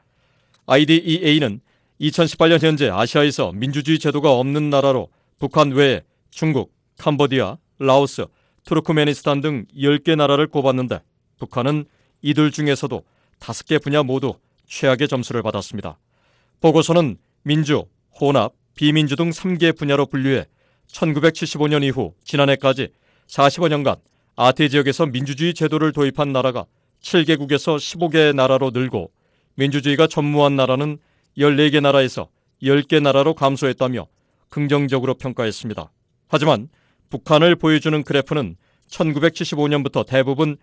IDEA는 2018년 현재 아시아에서 민주주의 제도가 없는 나라로 북한 외에 중국, 캄보디아, 라오스, 투르크메니스탄 등 10개 나라를 꼽았는데 북한은 이들 중에서도 5개 분야 모두 최악의 점수를 받았습니다. 보고서는 민주, 혼합, 비민주 등 3개 분야로 분류해 1975년 이후 지난해까지 40여 년간 아태 지역에서 민주주의 제도를 도입한 나라가 7개국에서 15개 나라로 늘고 민주주의가 전무한 나라는 14개 나라에서 10개 나라로 감소했다며 긍정적으로 평가했습니다. 하지만 북한을 보여주는 그래프는 1975년부터 대부분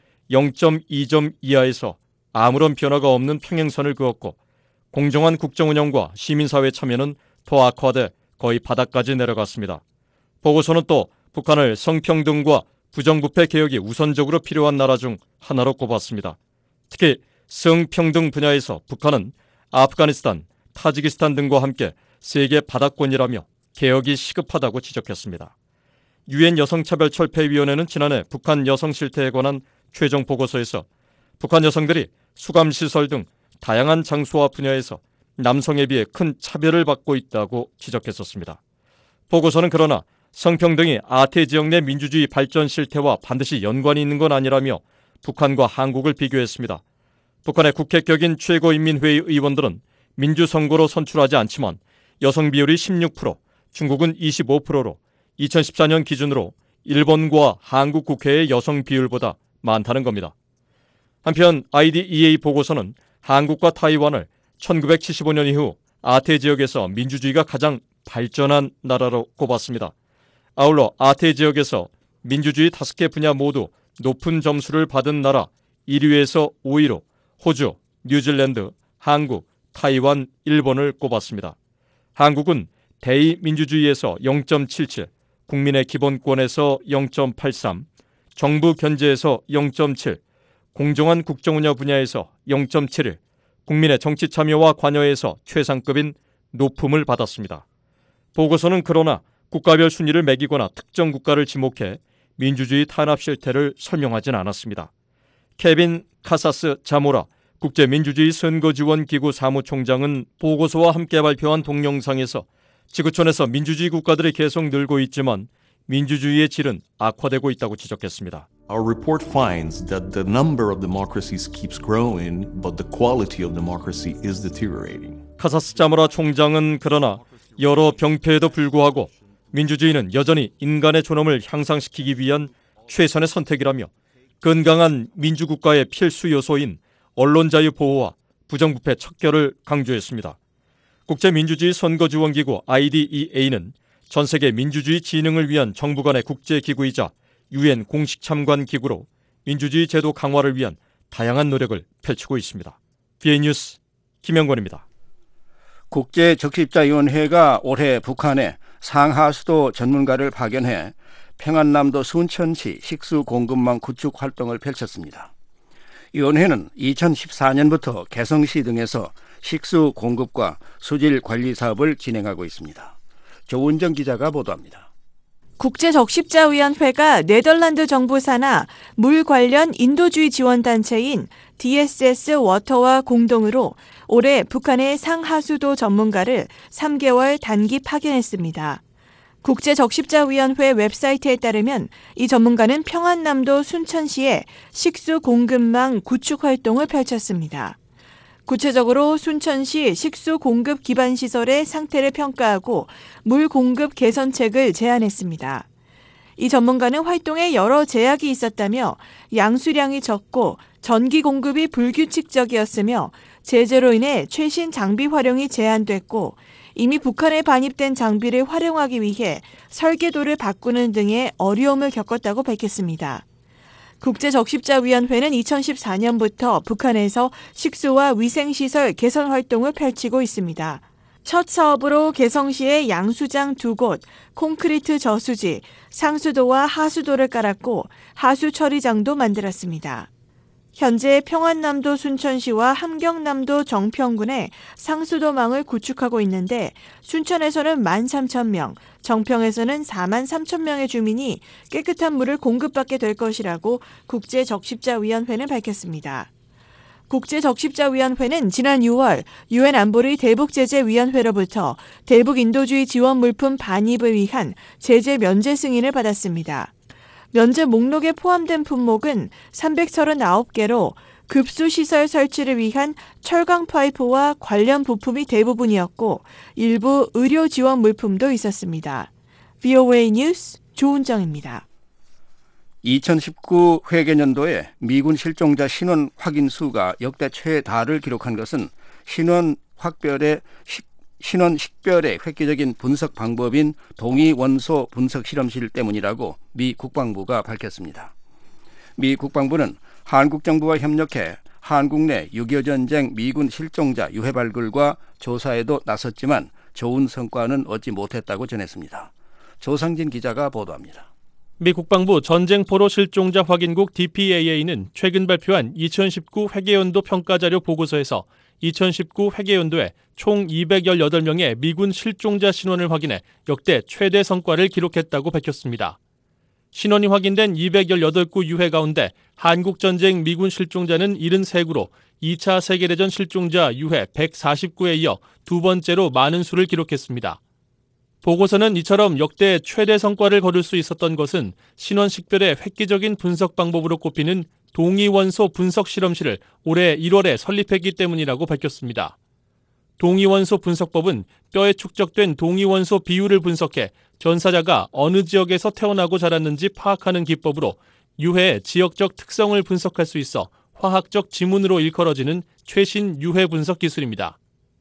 0.2점 이하에서 아무런 변화가 없는 평행선을 그었고 공정한 국정운영과 시민사회 참여는 더 악화돼 거의 바닥까지 내려갔습니다. 보고서는 또 북한을 성평등과 부정부패 개혁이 우선적으로 필요한 나라 중 하나로 꼽았습니다. 특히 성평등 분야에서 북한은 아프가니스탄, 타지키스탄 등과 함께 세계 바닥권이라며 개혁이 시급하다고 지적했습니다. 유엔 여성차별철폐위원회는 지난해 북한 여성 실태에 관한 최종 보고서에서 북한 여성들이 수감시설 등 다양한 장소와 분야에서 남성에 비해 큰 차별을 받고 있다고 지적했었습니다. 보고서는 그러나 성평등이 아태 지역 내 민주주의 발전 실태와 반드시 연관이 있는 건 아니라며 북한과 한국을 비교했습니다. 북한의 국회격인 최고인민회의 의원들은 민주선거로 선출하지 않지만 여성 비율이 16%, 중국은 25%로 2014년 기준으로 일본과 한국 국회의 여성 비율보다 많다는 겁니다. 한편 IDEA 보고서는 한국과 타이완을 1975년 이후 아태 지역에서 민주주의가 가장 발전한 나라로 꼽았습니다. 아울러 아태 지역에서 민주주의 5개 분야 모두 높은 점수를 받은 나라 1위에서 5위로 호주, 뉴질랜드, 한국, 타이완, 일본을 꼽았습니다. 한국은 대의민주주의에서 0.77, 국민의 기본권에서 0.83, 정부 견제에서 0.7, 공정한 국정운영 분야에서 0.71, 국민의 정치 참여와 관여에서 최상급인 높음을 받았습니다. 보고서는 그러나 국가별 순위를 매기거나 특정 국가를 지목해 민주주의 탄압 실태를 설명하진 않았습니다. 케빈 카사스 자모라 국제민주주의 선거지원기구 사무총장은 보고서와 함께 발표한 동영상에서 지구촌에서 민주주의 국가들이 계속 늘고 있지만 민주주의의 질은 악화되고 있다고 지적했습니다. Our report finds that the number of democracies keeps growing, but the quality of democracy is deteriorating. 카사스 자모라 총장은 그러나 여러 병폐에도 불구하고 민주주의는 여전히 인간의 존엄을 향상시키기 위한 최선의 선택이라며 건강한 민주국가의 필수 요소인 언론 자유 보호와 부정부패 척결을 강조했습니다. 국제민주주의 선거지원기구 IDEA는 전 세계 민주주의 진흥을 위한 정부 간의 국제기구이자 UN 공식 참관 기구로 민주주의 제도 강화를 위한 다양한 노력을 펼치고 있습니다. BA 뉴스 김영권입니다. 국제적십자위원회가 올해 북한에 상하수도 전문가를 파견해 평안남도 순천시 식수 공급망 구축 활동을 펼쳤습니다. 위원회는 2014년부터 개성시 등에서 식수 공급과 수질 관리 사업을 진행하고 있습니다. 조은정 기자가 보도합니다. 국제적십자위원회가 네덜란드 정부 산하 물 관련 인도주의 지원단체인 DSS 워터와 공동으로 올해 북한의 상하수도 전문가를 3개월 단기 파견했습니다. 국제적십자위원회 웹사이트에 따르면 이 전문가는 평안남도 순천시에 식수 공급망 구축 활동을 펼쳤습니다. 구체적으로 순천시 식수 공급 기반 시설의 상태를 평가하고 물 공급 개선책을 제안했습니다. 이 전문가는 활동에 여러 제약이 있었다며 양수량이 적고 전기 공급이 불규칙적이었으며 제재로 인해 최신 장비 활용이 제한됐고 이미 북한에 반입된 장비를 활용하기 위해 설계도를 바꾸는 등의 어려움을 겪었다고 밝혔습니다. 국제적십자위원회는 2014년부터 북한에서 식수와 위생시설 개선 활동을 펼치고 있습니다. 첫 사업으로 개성시에 양수장 2곳, 콘크리트 저수지, 상수도와 하수도를 깔았고 하수 처리장도 만들었습니다. 현재 평안남도 순천시와 함경남도 정평군에 상수도망을 구축하고 있는데 순천에서는 13,000명, 정평에서는 43,000명의 주민이 깨끗한 물을 공급받게 될 것이라고 국제적십자위원회는 밝혔습니다. 국제적십자위원회는 지난 6월 유엔 안보리 대북제재위원회로부터 대북인도주의 지원 물품 반입을 위한 제재 면제 승인을 받았습니다. 면제 목록에 포함된 품목은 339개로 급수시설 설치를 위한 철강 파이프와 관련 부품이 대부분이었고 일부 의료 지원 물품도 있었습니다. VOA 뉴스 조은정입니다. 2019 회계년도에 미군 실종자 신원 확인 수가 역대 최다를 기록한 것은 신원 식별의 획기적인 분석 방법인 동위원소 분석 실험실 때문이라고 미 국방부가 밝혔습니다. 미 국방부는 한국 정부와 협력해 한국 내 6.25 전쟁 미군 실종자 유해 발굴과 조사에도 나섰지만 좋은 성과는 얻지 못했다고 전했습니다. 조상진 기자가 보도합니다. 미 국방부 전쟁포로 실종자 확인국 DPAA는 최근 발표한 2019 회계연도 평가자료 보고서에서 2019 회계연도에 총 218명의 미군 실종자 신원을 확인해 역대 최대 성과를 기록했다고 밝혔습니다. 신원이 확인된 218구 유해 가운데 한국전쟁 미군 실종자는 73구로 2차 세계대전 실종자 유해 149에 이어 두 번째로 많은 수를 기록했습니다. 보고서는 이처럼 역대 최대 성과를 거둘 수 있었던 것은 신원 식별의 획기적인 분석 방법으로 꼽히는 동위원소 분석 실험실을 올해 1월에 설립했기 때문이라고 밝혔습니다. 동위원소 분석법은 뼈에 축적된 동위원소 비율을 분석해 전사자가 어느 지역에서 태어나고 자랐는지 파악하는 기법으로 유해의 지역적 특성을 분석할 수 있어 화학적 지문으로 일컬어지는 최신 유해 분석 기술입니다.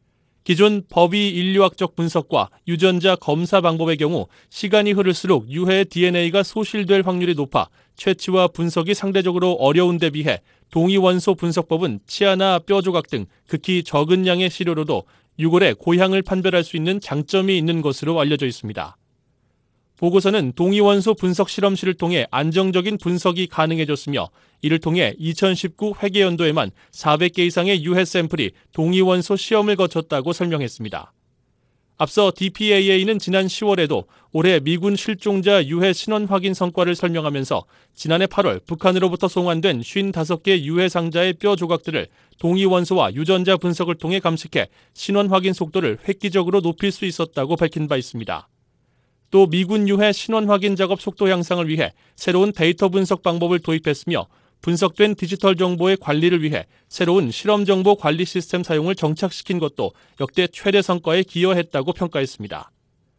기존 법의 인류학적 분석과 유전자 검사 방법의 경우 시간이 흐를수록 유해의 DNA가 소실될 확률이 높아 채취와 분석이 상대적으로 어려운 데 비해 동위원소 분석법은 치아나 뼈 조각 등 극히 적은 양의 시료로도 유골의 고향을 판별할 수 있는 장점이 있는 것으로 알려져 있습니다. 보고서는 동위원소 분석 실험실을 통해 안정적인 분석이 가능해졌으며 이를 통해 2019 회계연도에만 400개 이상의 유해 샘플이 동위원소 시험을 거쳤다고 설명했습니다. 앞서 DPAA는 지난 10월에도 올해 미군 실종자 유해 신원 확인 성과를 설명하면서 지난해 8월 북한으로부터 송환된 55개 유해 상자의 뼈 조각들을 동위원소와 유전자 분석을 통해 감식해 신원 확인 속도를 획기적으로 높일 수 있었다고 밝힌 바 있습니다. 또 미군 유해 신원 확인 작업 속도 향상을 위해 새로운 데이터 분석 방법을 도입했으며 분석된 디지털 정보의 관리를 위해 새로운 실험 정보 관리 시스템 사용을 정착시킨 것도 역대 최대 성과에 기여했다고 평가했습니다.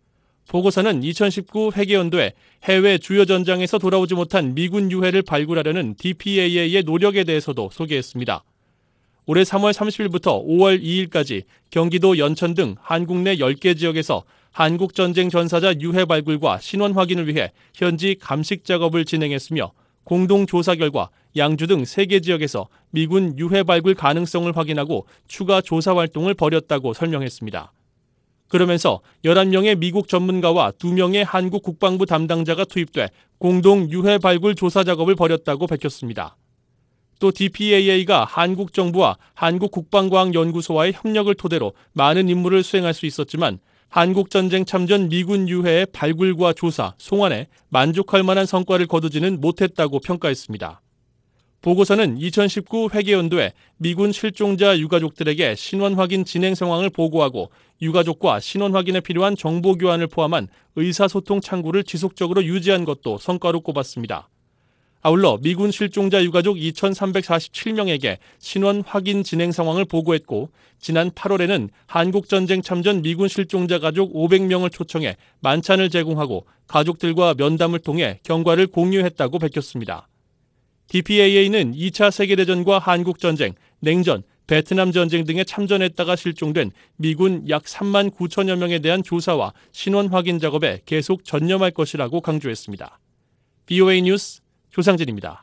보고서는 2019 회계연도에 해외 주요 전장에서 돌아오지 못한 미군 유해를 발굴하려는 DPAA의 노력에 대해서도 소개했습니다. 올해 3월 30일부터 5월 2일까지 경기도 연천 등 한국 내 10개 지역에서 한국전쟁 전사자 유해 발굴과 신원 확인을 위해 현지 감식 작업을 진행했으며 공동 조사 결과 양주 등 3개 지역에서 미군 유해 발굴 가능성을 확인하고 추가 조사 활동을 벌였다고 설명했습니다. 그러면서 11명의 미국 전문가와 2명의 한국 국방부 담당자가 투입돼 공동 유해 발굴 조사 작업을 벌였다고 밝혔습니다. 또 DPAA가 한국 정부와 한국국방과학연구소와의 협력을 토대로 많은 임무를 수행할 수 있었지만 한국전쟁 참전 미군 유해의 발굴과 조사, 송환에 만족할 만한 성과를 거두지는 못했다고 평가했습니다. 보고서는 2019 회계연도에 미군 실종자 유가족들에게 신원 확인 진행 상황을 보고하고 유가족과 신원 확인에 필요한 정보 교환을 포함한 의사소통 창구를 지속적으로 유지한 것도 성과로 꼽았습니다. 아울러 미군 실종자 유가족 2,347명에게 신원 확인 진행 상황을 보고했고 지난 8월에는 한국전쟁 참전 미군 실종자 가족 500명을 초청해 만찬을 제공하고 가족들과 면담을 통해 경과를 공유했다고 밝혔습니다. DPAA는 2차 세계대전과 한국전쟁, 냉전, 베트남 전쟁 등에 참전했다가 실종된 미군 약 3만 9천여 명에 대한 조사와 신원 확인 작업에 계속 전념할 것이라고 강조했습니다. BOA 뉴스 조상진입니다.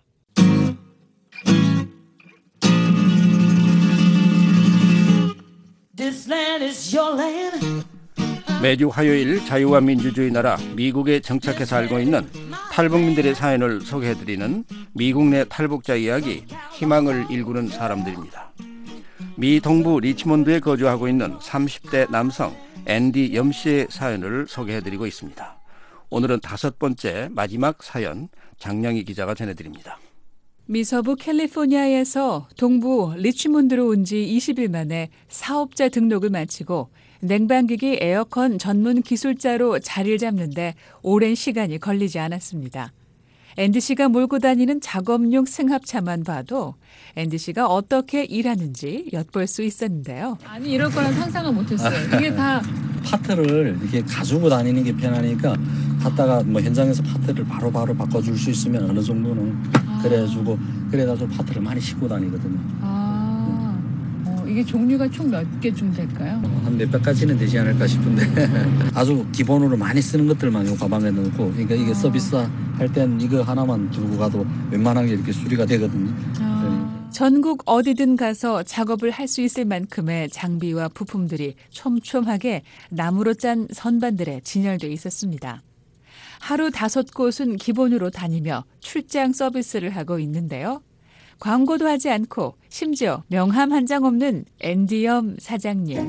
매주 화요일 자유와 민주주의 나라 미국에 정착해 살고 있는 탈북민들의 사연을 소개해드리는 미국 내 탈북자 이야기, 희망을 일구는 사람들입니다. 미 동부 리치몬드에 거주하고 있는 30대 남성 앤디 염 씨의 사연을 소개해드리고 있습니다. 오늘은 5번째 마지막 사연, 장량희 기자가 전해드립니다. 미서부 캘리포니아에서 동부 리치몬드로 온 지 20일 만에 사업자 등록을 마치고 냉방기기 에어컨 전문 기술자로 자리를 잡는데 오랜 시간이 걸리지 않았습니다. 앤디 씨가 몰고 다니는 작업용 승합차만 봐도 앤디 씨가 어떻게 일하는지 엿볼 수 있었는데요. 아니 이럴 거란 상상을 못했어요. 이게 다 파트를 이렇게 가지고 다니는 게 편하니까 갔다가 뭐 현장에서 파트를 바로바로 바꿔줄 수 있으면 어느 정도는 그래가지고 그래가지고 파트를 많이 싣고 다니거든요. 이게 종류가 총 몇 개쯤 될까요? 한 몇백 가지는 되지 않을까 싶은데 아주 기본으로 많이 쓰는 것들만 이 가방에 넣고 그러니까 이게 서비스 할 땐 이거 하나만 들고 가도 웬만하게 이렇게 수리가 되거든요. 전국 어디든 가서 작업을 할 수 있을 만큼의 장비와 부품들이 촘촘하게 나무로 짠 선반들에 진열돼 있었습니다. 하루 5곳은 기본으로 다니며 출장 서비스를 하고 있는데요. 광고도 하지 않고 심지어 명함 한 장 없는 앤디 염 사장님.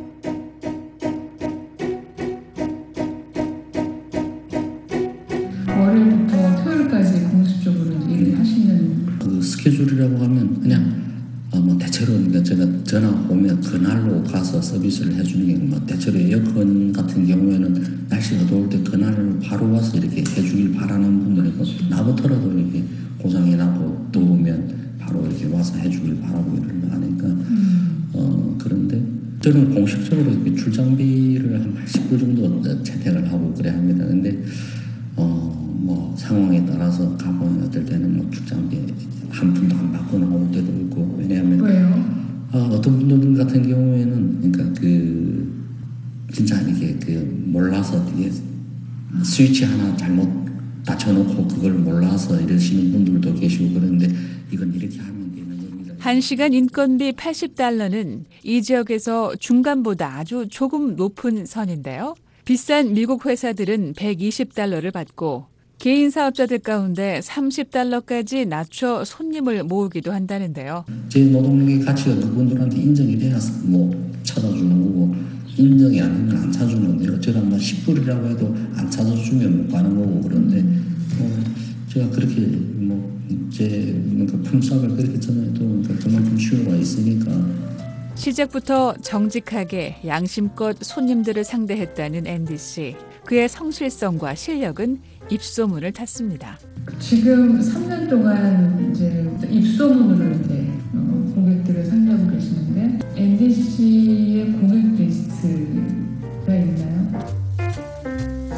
월요일부터 토요일까지 공식적으로 일을 하시는 그 스케줄이라고 하면 그냥 뭐 대체로 그러니까 제가 전화 오면 그날로 가서 서비스를 해주는 게 뭐 대체로 에어컨 같은 경우에는 날씨가 더울 때 그날 바로 와서 이렇게 해주길 바라는 분들이고 나부터라도 이렇게 고장이 나고 더우면 바로 이렇게 와서 해주길 바라고 이러려 하니까 그런데 저는 공식적으로 이렇게 출장비를 한 80불 정도 채택을 하고 그래 합니다. 근데 뭐 상황에 따라서 가보면 어떨 때는 뭐 출장비 한 푼도 안 받고 나올 때도 있고 왜냐하면 왜요? 어떤 분들 같은 경우에는 그러니까 그 진짜 이게 그 몰라서 이게 스위치 하나 잘못 닫혀놓고 그걸 몰라서 이러시는 분들도 계시고 그런데 이건 이렇게 하면 되는 겁니다. 1시간 인건비 $80는 이 지역에서 중간보다 아주 조금 높은 선인데요. 비싼 미국 회사들은 $120를 받고 개인 사업자들 가운데 $30까지 낮춰 손님을 모으기도 한다는데요. 제 노동력의 가치가 그분들한테 인정이 돼야 뭐 찾아주는 거고 인정이 안 되면 안 찾아주는 건데 어쩌다 뭐 10불이라고 해도 안 찾아주면 못 가는 거고 그런데 제가 그렇게 뭐 제 품삯을 그렇게 정해도 그만큼 수요가 있으니까. 시작부터 정직하게 양심껏 손님들을 상대했다는 앤디 씨. 그의 성실성과 실력은 입소문을 탔습니다. 지금 3년 동안 이제 입소문으로 이제 고객들을 상대하고 계시는데 앤디 씨의 고객 리스트가 있나요?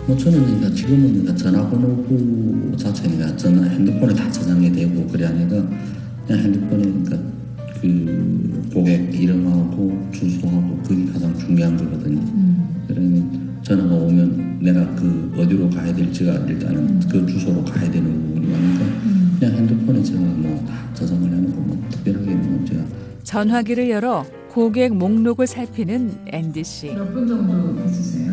뭐 저는 그러니까 지금은 그러니까 전화번호 자체가 핸드폰에 다 저장이 되고 그래 하니까 그냥 핸드폰에 그러니까 그 고객 이름하고 주소하고 그게 가장 중요한 거거든요. 그러면 전화가 오면 내가 그 어디로 가야 될지가 일단은 그 주소로 가야 되는 부분이 많으니까 그냥 핸드폰에 제가 뭐 다 저장을 해놓고 뭐 특별하게 뭐 제가 전화기를 열어 고객 목록을 살피는 앤디 씨. 몇 분 정도 있으세요?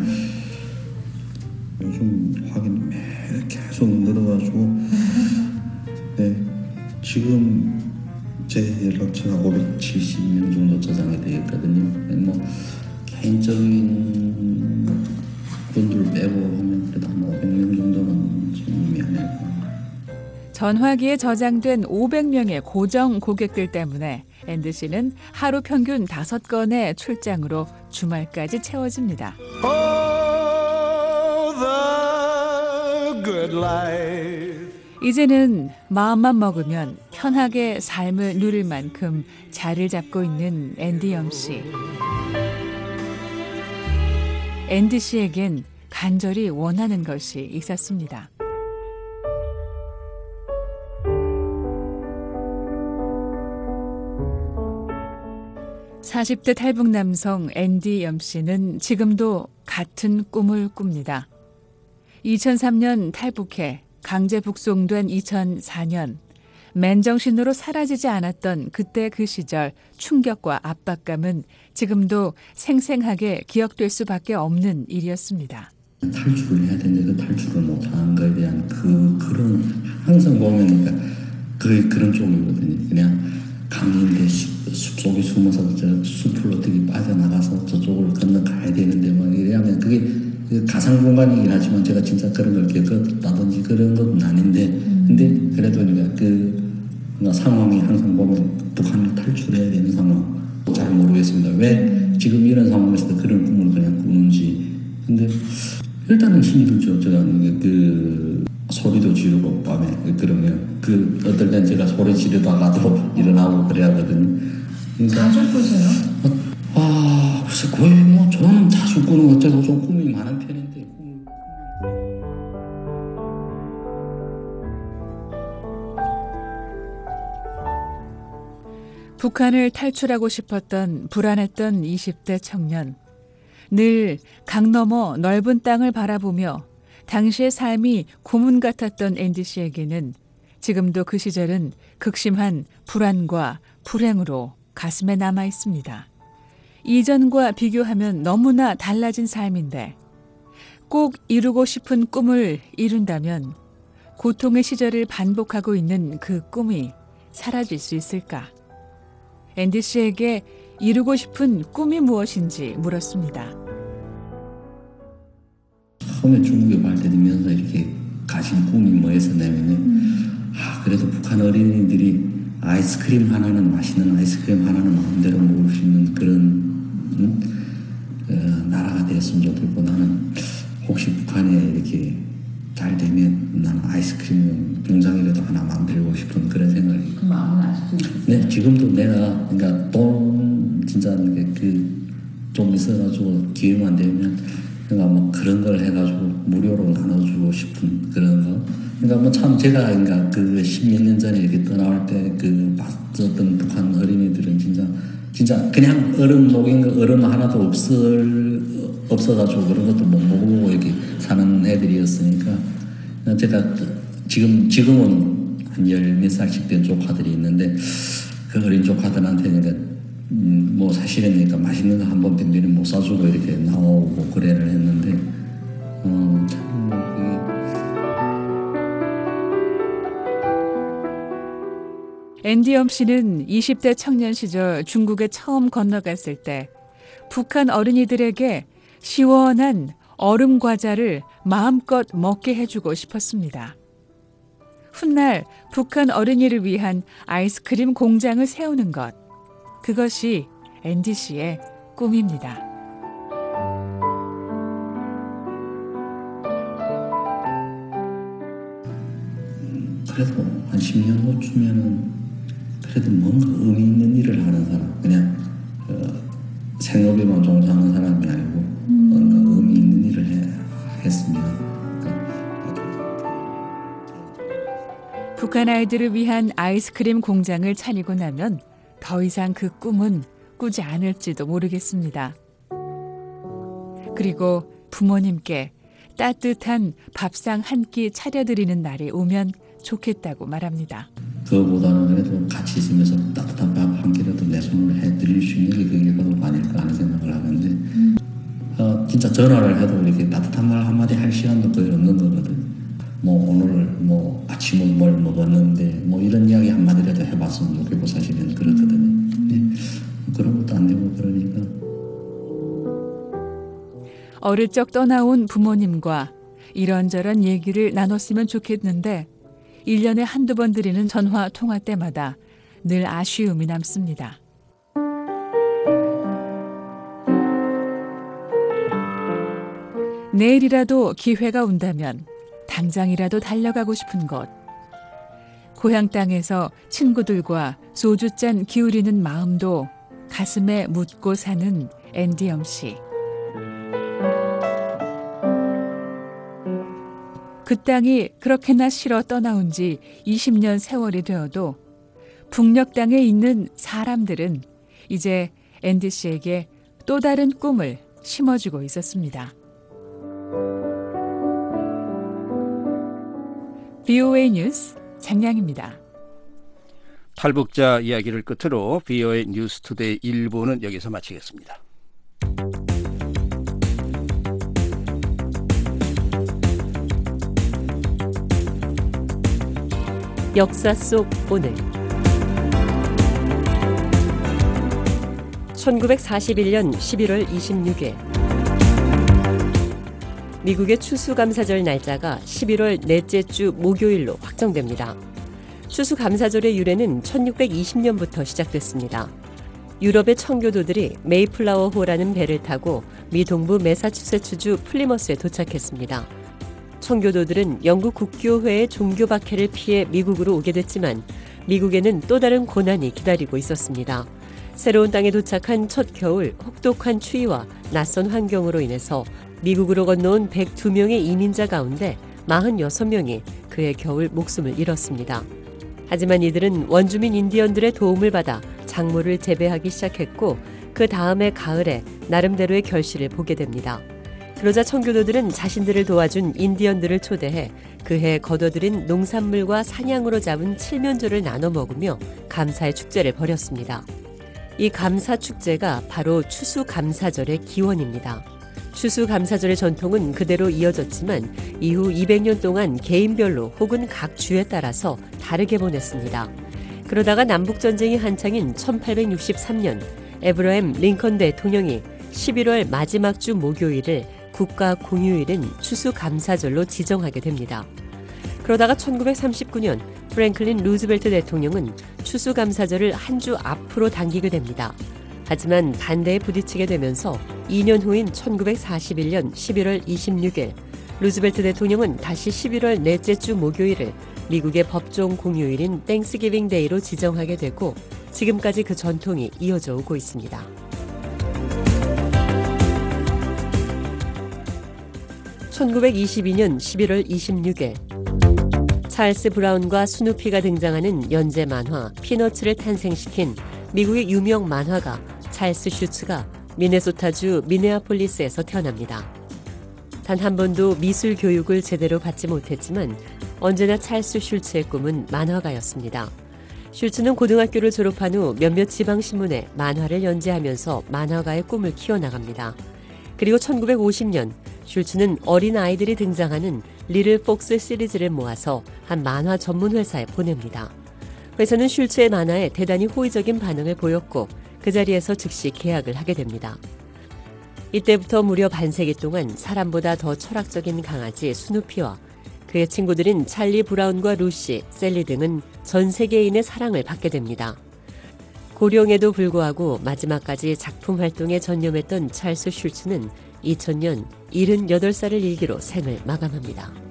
요즘 확인 매일 계속 늘어가지고 네, 지금 제 연락처가 570명 정도 저장이 되어 있거든요. 뭐 개인적인 분들 빼고 하면 그래도 한 500명 정도는 지금 이미 아닐까. 전화기에 저장된 500명의 고정 고객들 때문에 앤디 씨는 하루 평균 5건의 출장으로 주말까지 채워집니다. 이제는 마음만 먹으면 편하게 삶을 누릴 만큼 자리를 잡고 있는 앤디 염 씨. 앤디 씨에겐 간절히 원하는 것이 있었습니다. 40대 탈북 남성 앤디 염 씨는 지금도 같은 꿈을 꿉니다. 2003년 탈북해 강제 북송된 2004년 맨정신으로 사라지지 않았던 그때 그 시절 충격과 압박감은 지금도 생생하게 기억될 수밖에 없는 일이었습니다. 탈출을 해야 되는데 그 탈출을 못하는 것에 대한 그런 항상 보면 그런 쪽이거든요. 그냥 강인데 숲속에 숨어서 저 숲을 어떻게 빠져나가서 저쪽을 건너가야 되는데 막 이래야면 그게 가상 공간이긴 하지만 제가 진짜 그런 걸 겪었다든지 그런 건 아닌데 근데 그래도 그러니까 상황이 항상 보면 북한을 탈출해야 되는 상황 잘 모르겠습니다. 왜 지금 이런 상황에서도 그런 꿈을 그냥 꾸는지. 근데 일단은 힘이 들죠. 제가 그 소리도 지르고 밤에 그러면 어떨 땐 제가 소리 지르다가도 일어나고 그래야 하거든요. 그러니까 자주 꾸세요? 글쎄 거의 뭐 저는 자주 꾸는 것 같아서 좀 꿈이 많은 편인데. 북한을 탈출하고 싶었던 불안했던 20대 청년. 늘 강 너머 넓은 땅을 바라보며 당시의 삶이 고문 같았던 앤디 씨에게는 지금도 그 시절은 극심한 불안과 불행으로 가슴에 남아 있습니다. 이전과 비교하면 너무나 달라진 삶인데 꼭 이루고 싶은 꿈을 이룬다면 고통의 시절을 반복하고 있는 그 꿈이 사라질 수 있을까? 앤디 씨에게 이루고 싶은 꿈이 무엇인지 물었습니다. 처음에 중국에 발대되면서 이렇게 가진 꿈이 뭐였었냐면요. 그래도 북한 어린이들이 아이스크림 하나는 맛있는 아이스크림 하나는 마음대로 먹을 수 있는 그런 나라가 되었으면 좋겠고 나는 혹시 북한에 이렇게 잘 되면 나는 아이스크림 공장이라도 하나 만들고 싶은 그런 생각이. 그 마음은 아직도 있어요? 네, 지금도 내가 그러니까 돈 진짜 좀 있어가지고 기회만 되면 그러니까 뭐 그런 걸 해가지고 무료로 나눠주고 싶은 그런 거. 그러니까 뭐 참 제가 그러니까 그 10몇 년 전에 이렇게 떠나올 때 봤었던 북한 어린이들은 진짜 그냥 얼음 녹인 거 얼음 하나도 없어가지고 그런 것도 못 먹고 이렇게 사는 애들이었으니까 제가 지금은 한 10몇 살씩 된 조카들이 있는데 그 어린 조카들한테 그러니까 뭐 사실은 그러니까 맛있는 거 한 번 빈비는 못 사주고 이렇게 나오고 그래를 했는데 앤디 염 씨는 20대 청년 시절 중국에 처음 건너갔을 때 북한 어린이들에게 시원한 얼음 과자를 마음껏 먹게 해주고 싶었습니다. 훗날 북한 어린이를 위한 아이스크림 공장을 세우는 것. 그것이 앤디 씨의 꿈입니다. 그래도 한 10년 후쯤에는 그래도 뭔가 의미 있는 일을 하는 사람, 그냥 생업에만 종사하는 사람이 아니고 뭔가 의미 있는 일을 했으면 북한 아이들을 위한 아이스크림 공장을 차리고 나면 더 이상 그 꿈은 꾸지 않을지도 모르겠습니다. 그리고 부모님께 따뜻한 밥상 한 끼 차려드리는 날이 오면 좋겠다고 말합니다. 그거보다는 그래도 같이 있으면서 따뜻한 밥 한 끼라도 내 손으로 해드릴 수 있는 게 그게 바로 아닐까 하는 생각을 하는데 진짜 전화를 해도 이렇게 따뜻한 말 한마디 할 시간도 거의 없는 거거든. 뭐 오늘 뭐 아침은 뭘 먹었는데 뭐 이런 이야기 한마디라도 해봤으면 좋겠고 사실은 그렇거든요. 근데 그런 것도 안 되고 그러니까. 어릴 적 떠나온 부모님과 이런저런 얘기를 나눴으면 좋겠는데 1년에 한두 번 드리는 전화 통화 때마다 늘 아쉬움이 남습니다. 내일이라도 기회가 온다면 당장이라도 달려가고 싶은 곳. 고향 땅에서 친구들과 소주잔 기울이는 마음도 가슴에 묻고 사는 앤디엄 씨. 그 땅이 그렇게나 싫어 떠나온 지 20년 세월이 되어도 북녘 땅에 있는 사람들은 이제 앤디 씨에게 또 다른 꿈을 심어주고 있었습니다. VOA 뉴스 장량입니다. 탈북자 이야기를 끝으로 VOA 뉴스 투데이 1부는 여기서 마치겠습니다. 역사 속 오늘 1941년 11월 26일 미국의 추수감사절 날짜가 11월 넷째 주 목요일로 확정됩니다. 추수감사절의 유래는 1620년부터 시작됐습니다. 유럽의 청교도들이 메이플라워호라는 배를 타고 미 동부 매사추세츠주 플리머스에 도착했습니다. 청교도들은 영국 국교회의 종교 박해를 피해 미국으로 오게 됐지만 미국에는 또 다른 고난이 기다리고 있었습니다. 새로운 땅에 도착한 첫 겨울 혹독한 추위와 낯선 환경으로 인해서 미국으로 건너온 102명의 이민자 가운데 46명이 그해 겨울 목숨을 잃었습니다. 하지만 이들은 원주민 인디언들의 도움을 받아 작물을 재배하기 시작했고 그 다음해 가을에 나름대로의 결실을 보게 됩니다. 그러자 청교도들은 자신들을 도와준 인디언들을 초대해 그해 거둬들인 농산물과 사냥으로 잡은 칠면조를 나눠 먹으며 감사의 축제를 벌였습니다. 이 감사 축제가 바로 추수감사절의 기원입니다. 추수감사절의 전통은 그대로 이어졌지만 이후 200년 동안 개인별로 혹은 각 주에 따라서 다르게 보냈습니다. 그러다가 남북전쟁이 한창인 1863년 에브러햄 링컨 대통령이 11월 마지막 주 목요일을 국가 공휴일인 추수감사절로 지정하게 됩니다. 그러다가 1939년 프랭클린 루즈벨트 대통령은 추수감사절을 한 주 앞으로 당기게 됩니다. 하지만 반대에 부딪히게 되면서 2년 후인 1941년 11월 26일 루즈벨트 대통령은 다시 11월 넷째 주 목요일을 미국의 법정 공휴일인 땡스기빙 데이로 지정하게 되고 지금까지 그 전통이 이어져 오고 있습니다. (1922년 11월 26일) 찰스 브라운과 스누피가 등장하는 연재 만화 피너츠를 탄생시킨 미국의 유명 만화가 찰스 슈츠가 미네소타주 미네아폴리스에서 태어납니다. 단 한 번도 미술 교육을 제대로 받지 못했지만 언제나 찰스 슈츠의 꿈은 만화가였습니다. 슈츠는 고등학교를 졸업한 후 몇몇 지방신문에 만화를 연재하면서 만화가의 꿈을 키워나갑니다. 그리고 1950년 슐츠는 어린 아이들이 등장하는 리를 폭스 시리즈를 모아서 한 만화 전문 회사에 보냅니다. 회사는 슐츠의 만화에 대단히 호의적인 반응을 보였고 그 자리에서 즉시 계약을 하게 됩니다. 이때부터 무려 반세기 동안 사람보다 더 철학적인 강아지 스누피와 그의 친구들인 찰리 브라운과 루시, 셀리 등은 전 세계인의 사랑을 받게 됩니다. 고령에도 불구하고 마지막까지 작품 활동에 전념했던 찰스 슐츠는 2000년 78살을 일기로 생을 마감합니다.